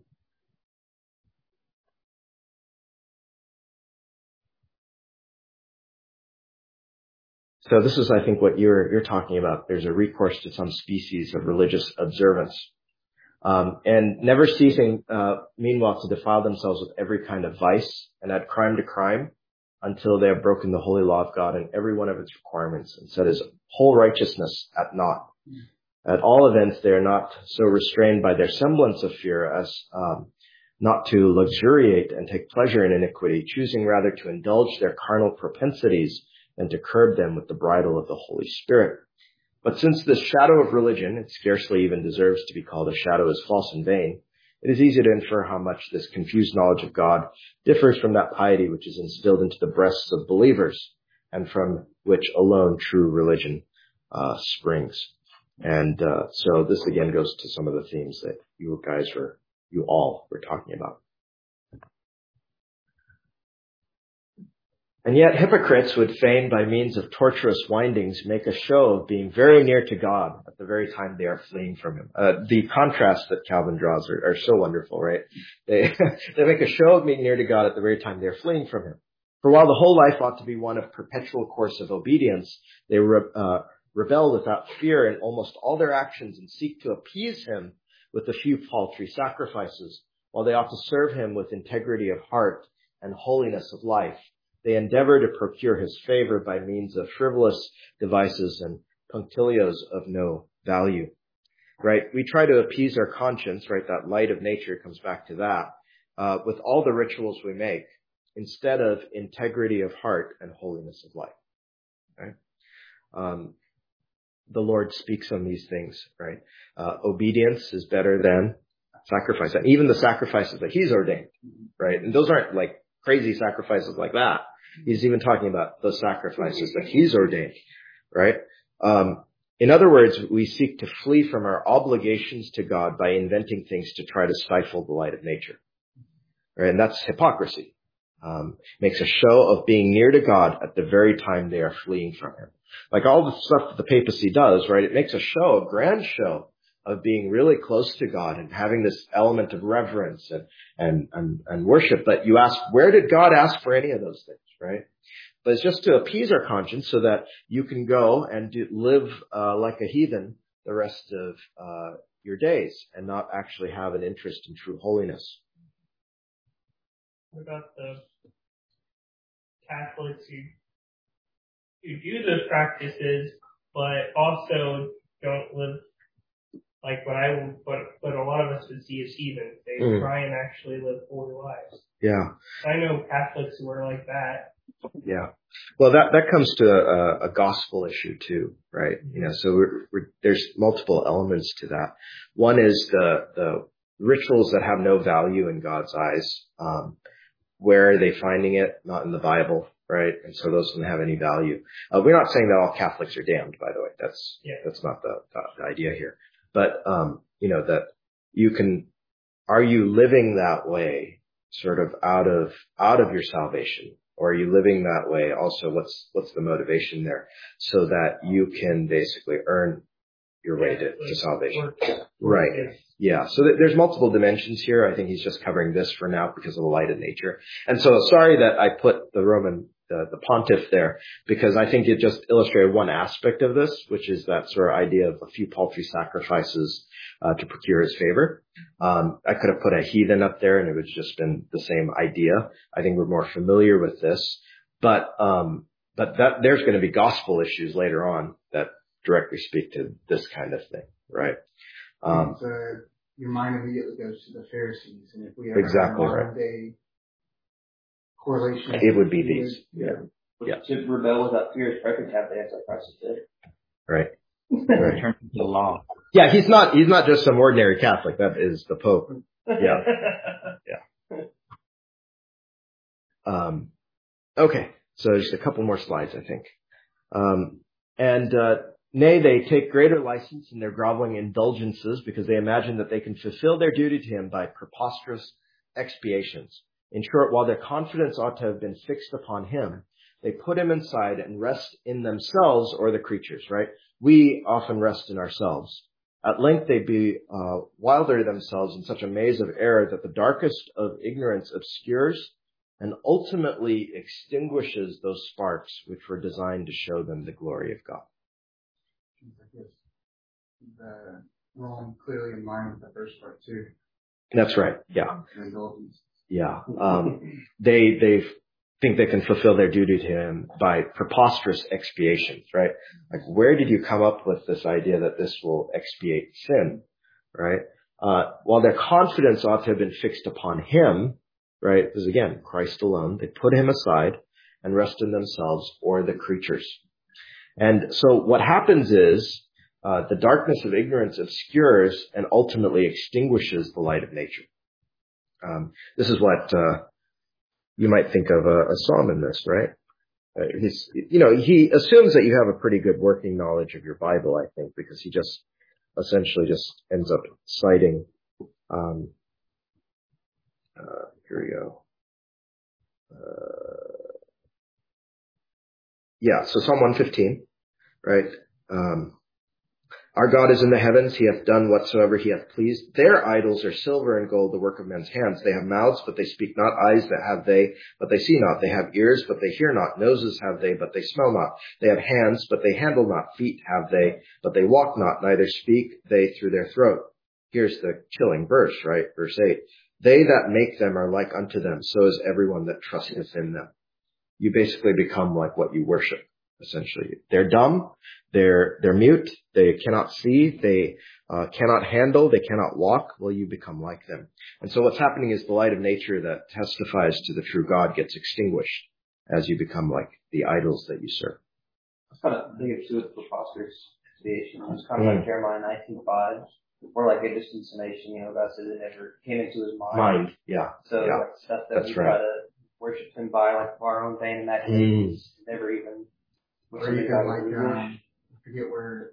So this is, I think, what you're, you're talking about. There's a recourse to some species of religious observance. Um, and never ceasing, uh, meanwhile, to defile themselves with every kind of vice and add crime to crime until they have broken the holy law of God and every one of its requirements and set his whole righteousness at naught. Mm. At all events, they are not so restrained by their semblance of fear as, um, not to luxuriate and take pleasure in iniquity, choosing rather to indulge their carnal propensities than to curb them with the bridle of the Holy Spirit. But since this shadow of religion, it scarcely even deserves to be called a shadow, is false and vain, it is easy to infer how much this confused knowledge of God differs from that piety which is instilled into the breasts of believers and from which alone true religion uh, springs. And uh, so this again goes to some of the themes that you guys were, you all were talking about. And yet hypocrites would fain, by means of tortuous windings, make a show of being very near to God at the very time they are fleeing from him. Uh, the contrasts that Calvin draws are, are so wonderful, right? They, they make a show of being near to God at the very time they are fleeing from him. For while the whole life ought to be one of perpetual course of obedience, they re, uh, rebel without fear in almost all their actions and seek to appease him with a few paltry sacrifices, while they ought to serve him with integrity of heart and holiness of life, they endeavor to procure his favor by means of frivolous devices and punctilios of no value. Right? We try to appease our conscience, right? That light of nature comes back to that, uh, with all the rituals we make, instead of integrity of heart and holiness of life. Right? Um, the Lord speaks on these things, right? Uh, obedience is better than sacrifice. And even the sacrifices that he's ordained, right? And those aren't like crazy sacrifices like that. He's even talking about those sacrifices that he's ordained, right? Um, in other words, we seek to flee from our obligations to God by inventing things to try to stifle the light of nature. Right? And that's hypocrisy. Um, makes a show of being near to God at the very time they are fleeing from him. Like all the stuff that the papacy does, right? It makes a show, a grand show of being really close to God and having this element of reverence and, and, and, and worship. But you ask, where did God ask for any of those things, right? But it's just to appease our conscience so that you can go and do, live uh, like a heathen the rest of uh, your days and not actually have an interest in true holiness. What about the Catholics who, who do those practices, but also don't live like what I what, what a lot of us would see as heathens? They mm. try and actually live holy lives. Yeah. I know Catholics who are like that. Yeah. Well, that, that comes to a, a gospel issue too, right? You know, so we're, we're, there's multiple elements to that. One is the, the rituals that have no value in God's eyes. Um, where are they finding it? Not in the Bible, right? And so those don't have any value. Uh, we're not saying that all Catholics are damned, by the way. That's, yeah. that's not the, the, the idea here. But, um, you know, that you can, are you living that way sort of out of, out of your salvation? Or are you living that way? Also, what's, what's the motivation there? So that you can basically earn your way to, to salvation. Right. Yeah. So th- there's multiple dimensions here. I think he's just covering this for now because of the light of nature. And so sorry that I put the Roman, the, the pontiff there, because I think it just illustrated one aspect of this, which is that sort of idea of a few paltry sacrifices uh, to procure his favor. Um, I could have put a heathen up there and it would just been the same idea. I think we're more familiar with this, but, um, but that there's going to be gospel issues later on that directly speak to this kind of thing, right? Um, so your mind immediately goes to the Pharisees, and if we ever exactly have a modern right. day correlation, it would be these. Yeah. Yeah. To rebel without fear is perfect to have the Antichrist instead. Right. Right. In terms of the law. Yeah, he's not. He's not just some ordinary Catholic. That is the Pope. Yeah. Yeah. Um. Okay. So just a couple more slides, I think. Um. And. Uh, Nay, they take greater license in their groveling indulgences because they imagine that they can fulfill their duty to him by preposterous expiations. In short, while their confidence ought to have been fixed upon him, they put him aside and rest in themselves or the creatures, right? We often rest in ourselves. At length they be uh, wilder themselves in such a maze of error that the darkest of ignorance obscures and ultimately extinguishes those sparks which were designed to show them the glory of God. The wrong clearly in line with the first part too. That's right. Yeah. Yeah. Um, they, they think they can fulfill their duty to him by preposterous expiations, right? Like, where did you come up with this idea that this will expiate sin, right? Uh, while their confidence ought to have been fixed upon him, right? Because again, Christ alone, they put him aside and rest in themselves or the creatures. And so what happens is, Uh, the darkness of ignorance obscures and ultimately extinguishes the light of nature. Um, this is what uh, you might think of a, a psalm in this, right? Uh, he's, you know, he assumes that you have a pretty good working knowledge of your Bible, I think, because he just essentially just ends up citing. Um, uh, here we go. Uh, yeah, so Psalm one fifteen, right? Um, Our God is in the heavens. He hath done whatsoever he hath pleased. Their idols are silver and gold, the work of men's hands. They have mouths, but they speak not. Eyes that have they, but they see not. They have ears, but they hear not. Noses have they, but they smell not. They have hands, but they handle not. Feet have they, but they walk not. Neither speak they through their throat. Here's the chilling verse, right? Verse eight. They that make them are like unto them. So is everyone that trusteth in them. You basically become like what you worship, essentially. They're dumb. They're, they're mute. They cannot see. They uh, cannot handle. They cannot walk. Well, you become like them. And so what's happening is the light of nature that testifies to the true God gets extinguished as you become like the idols that you serve. It's kind of big too with preposterous creation. It's kind of mm. like Jeremiah nineteen five, or like a distant nation. You know, God said it never came into His mind. Mind, yeah. So yeah. like stuff that That's we right. try to worship Him by, like our own vain imaginations, mm. never even. Or even like um, I forget where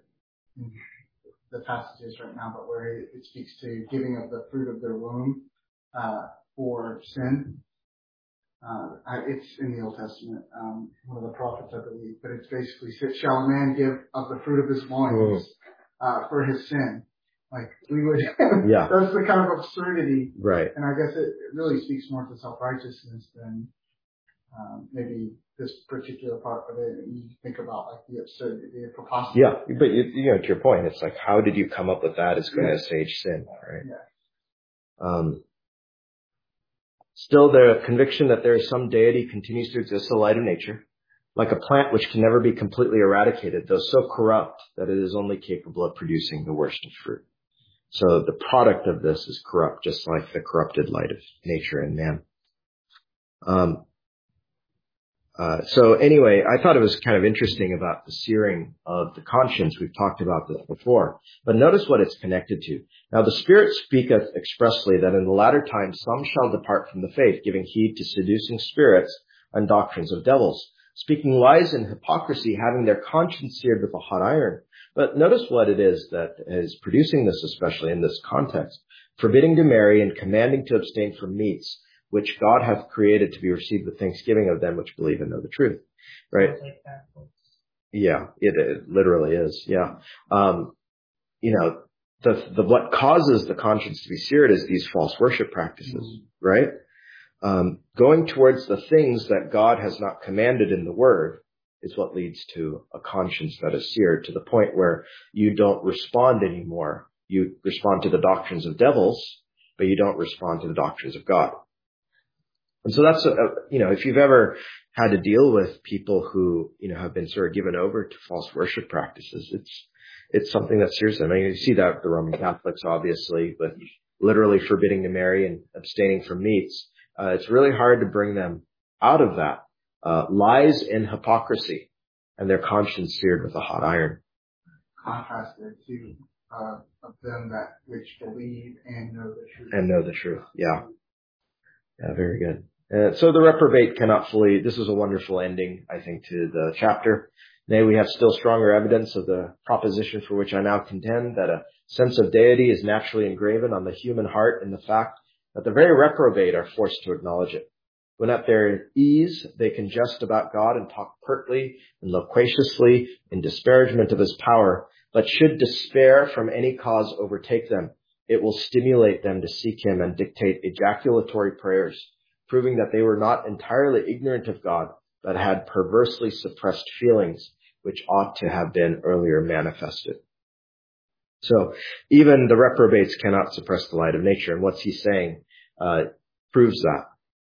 the passage is right now, but where it, it speaks to giving of the fruit of their womb uh, for sin. Uh, I, it's in the Old Testament, um, one of the prophets, I believe, but it's basically, shall a man give of the fruit of his loins uh, for his sin? Like, we would, yeah. That's the kind of absurdity. Right. And I guess it, it really speaks more to self-righteousness than um, maybe this particular part of it. And you think about, like, the absurdity, the preposterity. Yeah, but, you, you know, to your point, it's like, how did you come up with that as going to assuage sin, right? Yeah. Um, Still, the conviction that there is some deity continues to exist, the light of nature, like a plant which can never be completely eradicated, though so corrupt that it is only capable of producing the worst of fruit. So the product of this is corrupt, just like the corrupted light of nature in man. Um, uh, so anyway, I thought it was kind of interesting about the searing of the conscience. We've talked about this before, but notice what it's connected to. Now the Spirit speaketh expressly that in the latter times some shall depart from the faith, giving heed to seducing spirits and doctrines of devils, speaking lies and hypocrisy, having their conscience seared with a hot iron. But notice what it is that is producing this, especially in this context: forbidding to marry and commanding to abstain from meats, which God hath created to be received with thanksgiving of them which believe and know the truth. Right? Yeah, it, it literally is. Yeah. Um, you know, the, the, what causes the conscience to be seared is these false worship practices, mm-hmm. right? Um, going towards the things that God has not commanded in the Word is what leads to a conscience that is seared, to the point where you don't respond anymore. You respond to the doctrines of devils, but you don't respond to the doctrines of God. And so that's, a, you know, if you've ever had to deal with people who, you know, have been sort of given over to false worship practices, it's, it's something that sears them. I mean, you see that with the Roman Catholics, obviously, but literally forbidding to marry and abstaining from meats. Uh, it's really hard to bring them out of that. Uh, lies and hypocrisy, and their conscience seared with a hot iron. Contrasted to, uh, of them that which believe and know the truth. And know the truth, yeah. Yeah, very good. Uh, so the reprobate cannot fully, this is a wonderful ending, I think, to the chapter. Nay, we have still stronger evidence of the proposition for which I now contend, that a sense of deity is naturally engraven on the human heart in the fact that the very reprobate are forced to acknowledge it. When at their ease, they can jest about God and talk pertly and loquaciously in disparagement of His power, but should despair from any cause overtake them, it will stimulate them to seek Him and dictate ejaculatory prayers, proving that they were not entirely ignorant of God, but had perversely suppressed feelings which ought to have been earlier manifested. So even the reprobates cannot suppress the light of nature. And what's he saying uh, proves that.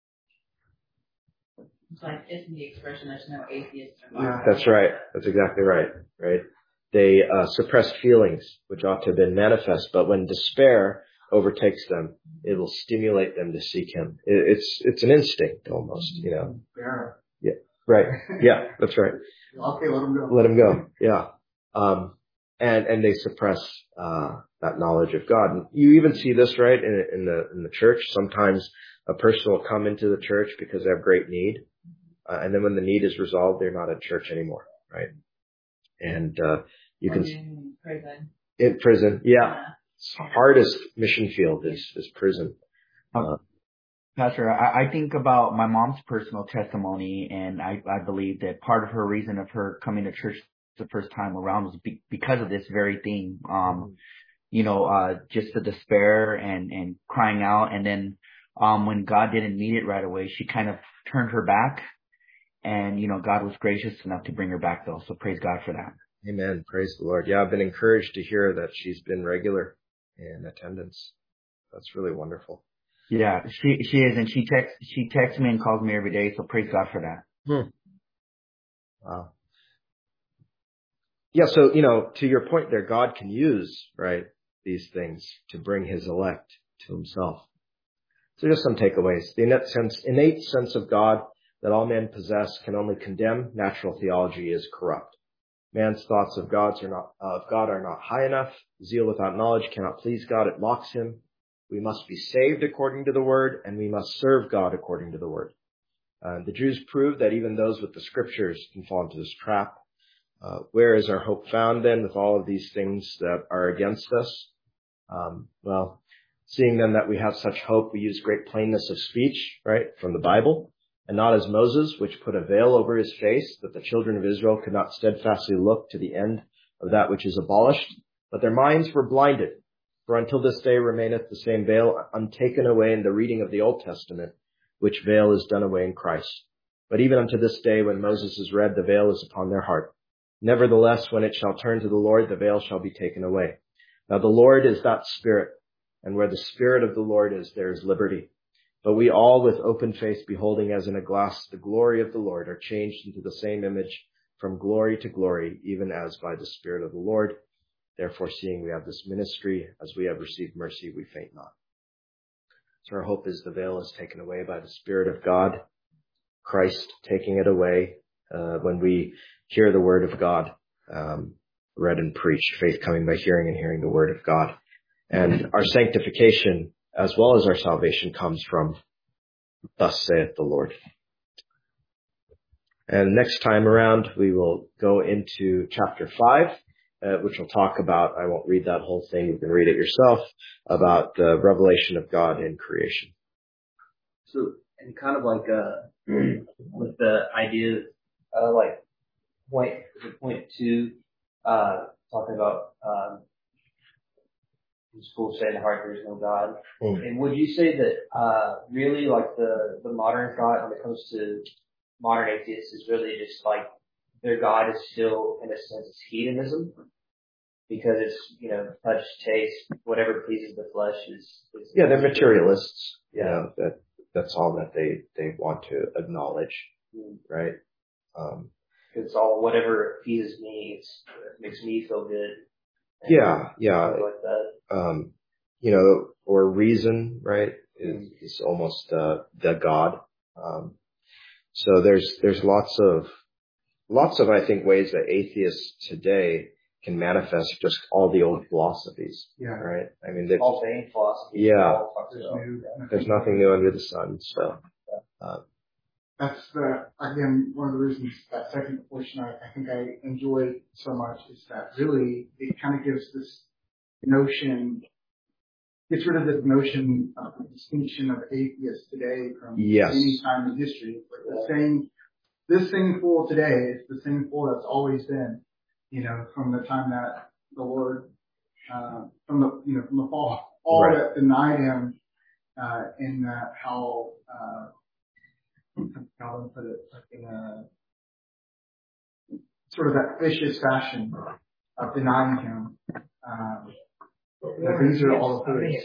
It's like, isn't the expression, there's no atheist. Yeah. That's right. That's exactly right. Right. They uh, suppress feelings which ought to have been manifest, but when despair overtakes them, it will stimulate them to seek Him. It, it's it's an instinct almost, you know. Yeah. Right. Yeah. That's right. Okay, let them go. Let them go. Yeah. Um, and and they suppress uh, that knowledge of God. And you even see this, right, in, in the in the church. Sometimes a person will come into the church because they have great need, uh, and then when the need is resolved, they're not at church anymore, right? And uh, you or can in prison. In prison, yeah. yeah. Hardest mission field is, is prison. Uh, Pastor, I, I think about my mom's personal testimony, and I, I believe that part of her reason of her coming to church the first time around was be, because of this very thing. Um, you know, uh, just the despair and, and crying out. And then, um, when God didn't meet it right away, she kind of turned her back, and, you know, God was gracious enough to bring her back though. So praise God for that. Amen. Praise the Lord. Yeah, I've been encouraged to hear that she's been regular in attendance. That's really wonderful. Yeah, she she is, and she texts she texts me and calls me every day. So praise God for that. Hmm. Wow. Yeah, so, you know, to your point there, God can use, right, these things to bring his elect to himself. So just some takeaways. The innate sense, innate sense of God that all men possess can only condemn. Natural theology is corrupt. Man's thoughts of God's are not, of God are not high enough. Zeal without knowledge cannot please God. It mocks him. We must be saved according to the word, and we must serve God according to the word. Uh, the Jews proved that even those with the scriptures can fall into this trap. Uh, where is our hope found then with all of these things that are against us? Um, well, seeing then that we have such hope, we use great plainness of speech, right, from the Bible, and not as Moses, which put a veil over his face, that the children of Israel could not steadfastly look to the end of that which is abolished, but their minds were blinded. For until this day remaineth the same veil untaken away in the reading of the Old Testament, which veil is done away in Christ. But even unto this day, when Moses is read, the veil is upon their heart. Nevertheless, when it shall turn to the Lord, the veil shall be taken away. Now the Lord is that Spirit, and where the Spirit of the Lord is, there is liberty. But we all with open face, beholding as in a glass the glory of the Lord, are changed into the same image from glory to glory, even as by the Spirit of the Lord. Therefore, seeing we have this ministry, as we have received mercy, we faint not. So our hope is the veil is taken away by the Spirit of God, Christ taking it away uh, when we hear the word of God um, read and preached, faith coming by hearing and hearing the word of God. And our sanctification, as well as our salvation, comes from thus saith the Lord. And next time around, we will go into chapter five, uh, which will talk about, I won't read that whole thing, you can read it yourself, about the revelation of God in creation. So, and kind of like, uh, with the idea, uh, like, point, point two, uh, talking about, um, in school saying in the heart there is no God. Mm. And would you say that, uh, really like the, the modern God when it comes to modern atheists is really just like their God is still in a sense hedonism? Because it's, you know, touch, taste, whatever pleases the flesh is, is yeah, they're materialists. Yeah. You know, that, that's all that they, they want to acknowledge. Mm. Right? Um, it's all whatever appeases me, it's, it makes me feel good. Yeah, yeah. Like that. Um, you know, or reason, right, is, is almost uh, the God. Um, so there's there's lots of lots of I think ways that atheists today can manifest just all the old philosophies. Yeah. Right. I mean, all vain philosophies. Yeah. There's, new, there's nothing new under the sun. So. Uh, That's the, again, one of the reasons that second portion I, I think I enjoy so much is that really it kind of gives this notion, gets rid of this notion of the distinction of atheists today from yes. any time in history. It's like the same, this same pool today is the same pool that's always been, you know, from the time that the Lord, uh, from the, you know, from the fall, all right. that denied him, uh, in that how, uh, Calvin put it like in a sort of that vicious fashion of denying him. Um, that these are all of his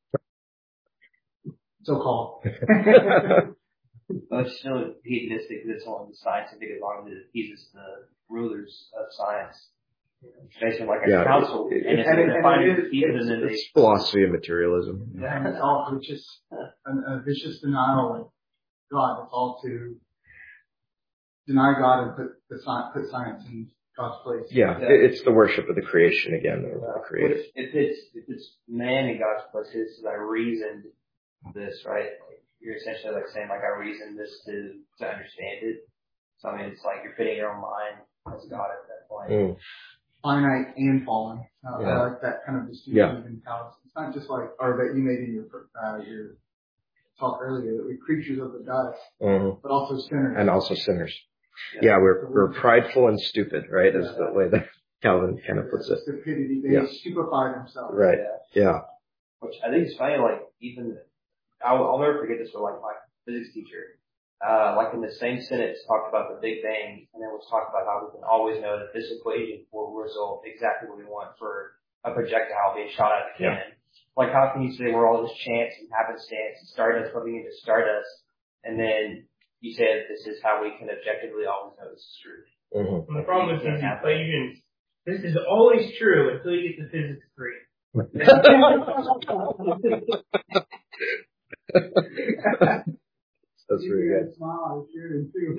so-called. Well, it's still hedonistic because it's only the scientific as long as it appeases the rulers of science. Basically like a yeah, council. It, it, and it's and, and and it, it, it's, it's, it's it's philosophy of materialism. Yeah, and it's all vicious, a, a vicious denial of God. It's all to deny God and put the put science in God's place. Yeah, yeah. It's the worship of the creation again, of the Creator. Which, if it's if it's man in God's place, it's I reasoned this, right? You're essentially like saying like I reasoned this to to understand it. So I mean, it's like you're fitting your own mind as God at that point. Mm. Finite and fallen. Uh, yeah. I like that kind of distinction yeah. in Calvin's. It's not just like or that you made in your uh, your talk earlier that we're creatures of the dust, mm-hmm. but also sinners. And also sinners. Yeah, yeah we're we're prideful and stupid, right? Is yeah. the way that Calvin kind of puts it. Stupidity. They yeah. stupefy themselves. Right. Yeah. yeah. Which I think is funny. Like even I'll, I'll never forget this. But like my physics teacher, uh, like in the same sentence, talked about the Big Bang, and then was talked about how we can always know that this equation will result exactly what we want for a projectile being shot out of a cannon. Yeah. like how can you say we're all just chance and happenstance and stardust rubbing into stardust, and then you say that this is how we can objectively always know this is true. Mm-hmm. And the problem with these equations, this is always true until you get to physics three. That's really good. Smile, sure, too.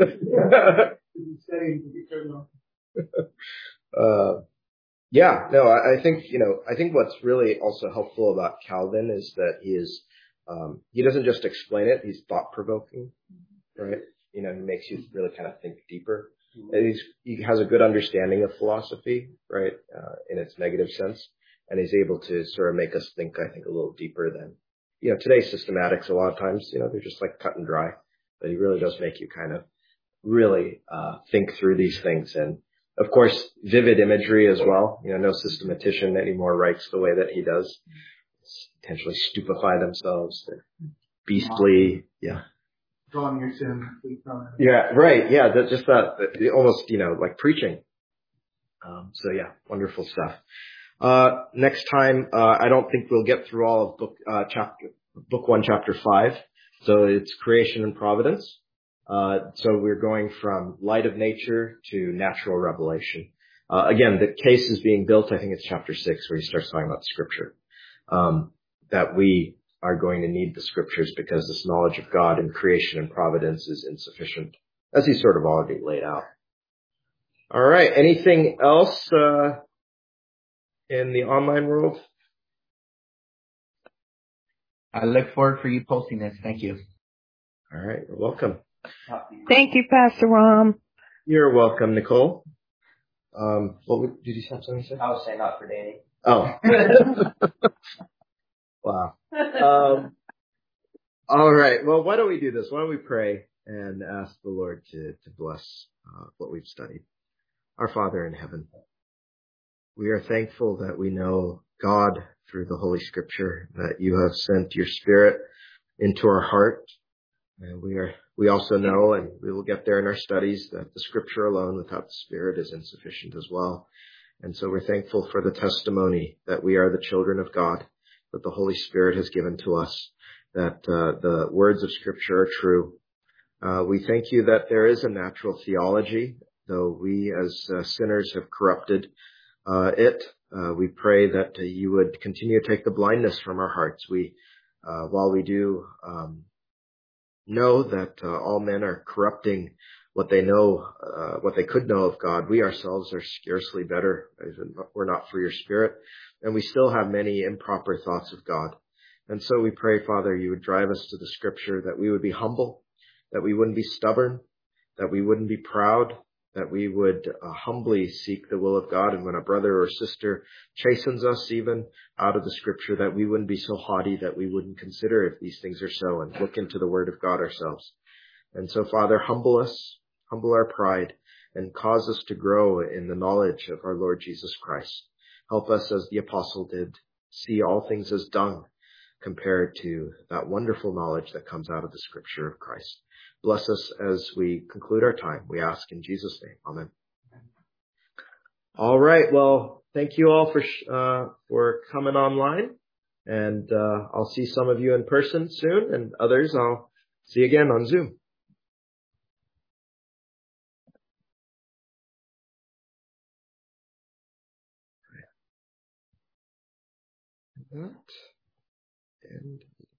uh, yeah, no, I, I think, you know, I think what's really also helpful about Calvin is that he is, um, he doesn't just explain it, he's thought provoking, right? You know, he makes you really kind of think deeper. And he's, he has a good understanding of philosophy, right, uh, in its negative sense. And he's able to sort of make us think, I think, a little deeper than, you know, today's systematics a lot of times, you know, they're just like cut and dry. But he really does make you kind of really uh think through these things. And, of course, vivid imagery as well. You know, no systematician anymore writes the way that he does. Potentially stupefy themselves. They're beastly. Yeah. Drawing your sin, please from it. Yeah, right. Yeah, that's just that, almost, you know, like preaching. Um, so, yeah, wonderful stuff. Uh, next time, uh, I don't think we'll get through all of book, uh, chapter, book one, chapter five. So it's creation and providence. Uh, so we're going from light of nature to natural revelation. Uh, again, the case is being built, I think it's chapter six, where he starts talking about scripture. Um, that we are going to need the scriptures because this knowledge of God and creation and providence is insufficient, as he sort of already laid out. All right. Anything else, uh, in the online world? I look forward for you posting this. Thank you. All right. You're welcome. Thank you, Pastor Rom. You're welcome, Nicole. Um, what would, did you have something to say? I was saying not for Danny. Oh. Wow. Um, all right. Well, why don't we do this? Why don't we pray and ask the Lord to, to bless uh, what we've studied. Our Father in heaven, we are thankful that we know God through the Holy Scripture, that you have sent your Spirit into our heart. And we are, we also know, and we will get there in our studies, that the Scripture alone without the Spirit is insufficient as well. And so we're thankful for the testimony that we are the children of God, that the Holy Spirit has given to us, that uh, the words of Scripture are true. Uh, we thank you that there is a natural theology, though we as uh, sinners have corrupted uh, it. Uh, we pray that uh, you would continue to take the blindness from our hearts. We, uh, while we do um, know that uh, all men are corrupting what they know, uh, what they could know of God, we ourselves are scarcely better. We're not for your Spirit, and we still have many improper thoughts of God. And so we pray, Father, you would drive us to the Scripture, that we would be humble, that we wouldn't be stubborn, that we wouldn't be proud, that we would uh, humbly seek the will of God. And when a brother or sister chastens us even out of the Scripture, that we wouldn't be so haughty that we wouldn't consider if these things are so and look into the Word of God ourselves. And so, Father, humble us, humble our pride, and cause us to grow in the knowledge of our Lord Jesus Christ. Help us, as the apostle did, see all things as dung compared to that wonderful knowledge that comes out of the Scripture of Christ. Bless us as we conclude our time. We ask in Jesus' name. Amen. All right. Well, thank you all for uh, for coming online. And uh, I'll see some of you in person soon, and others I'll see again on Zoom. That and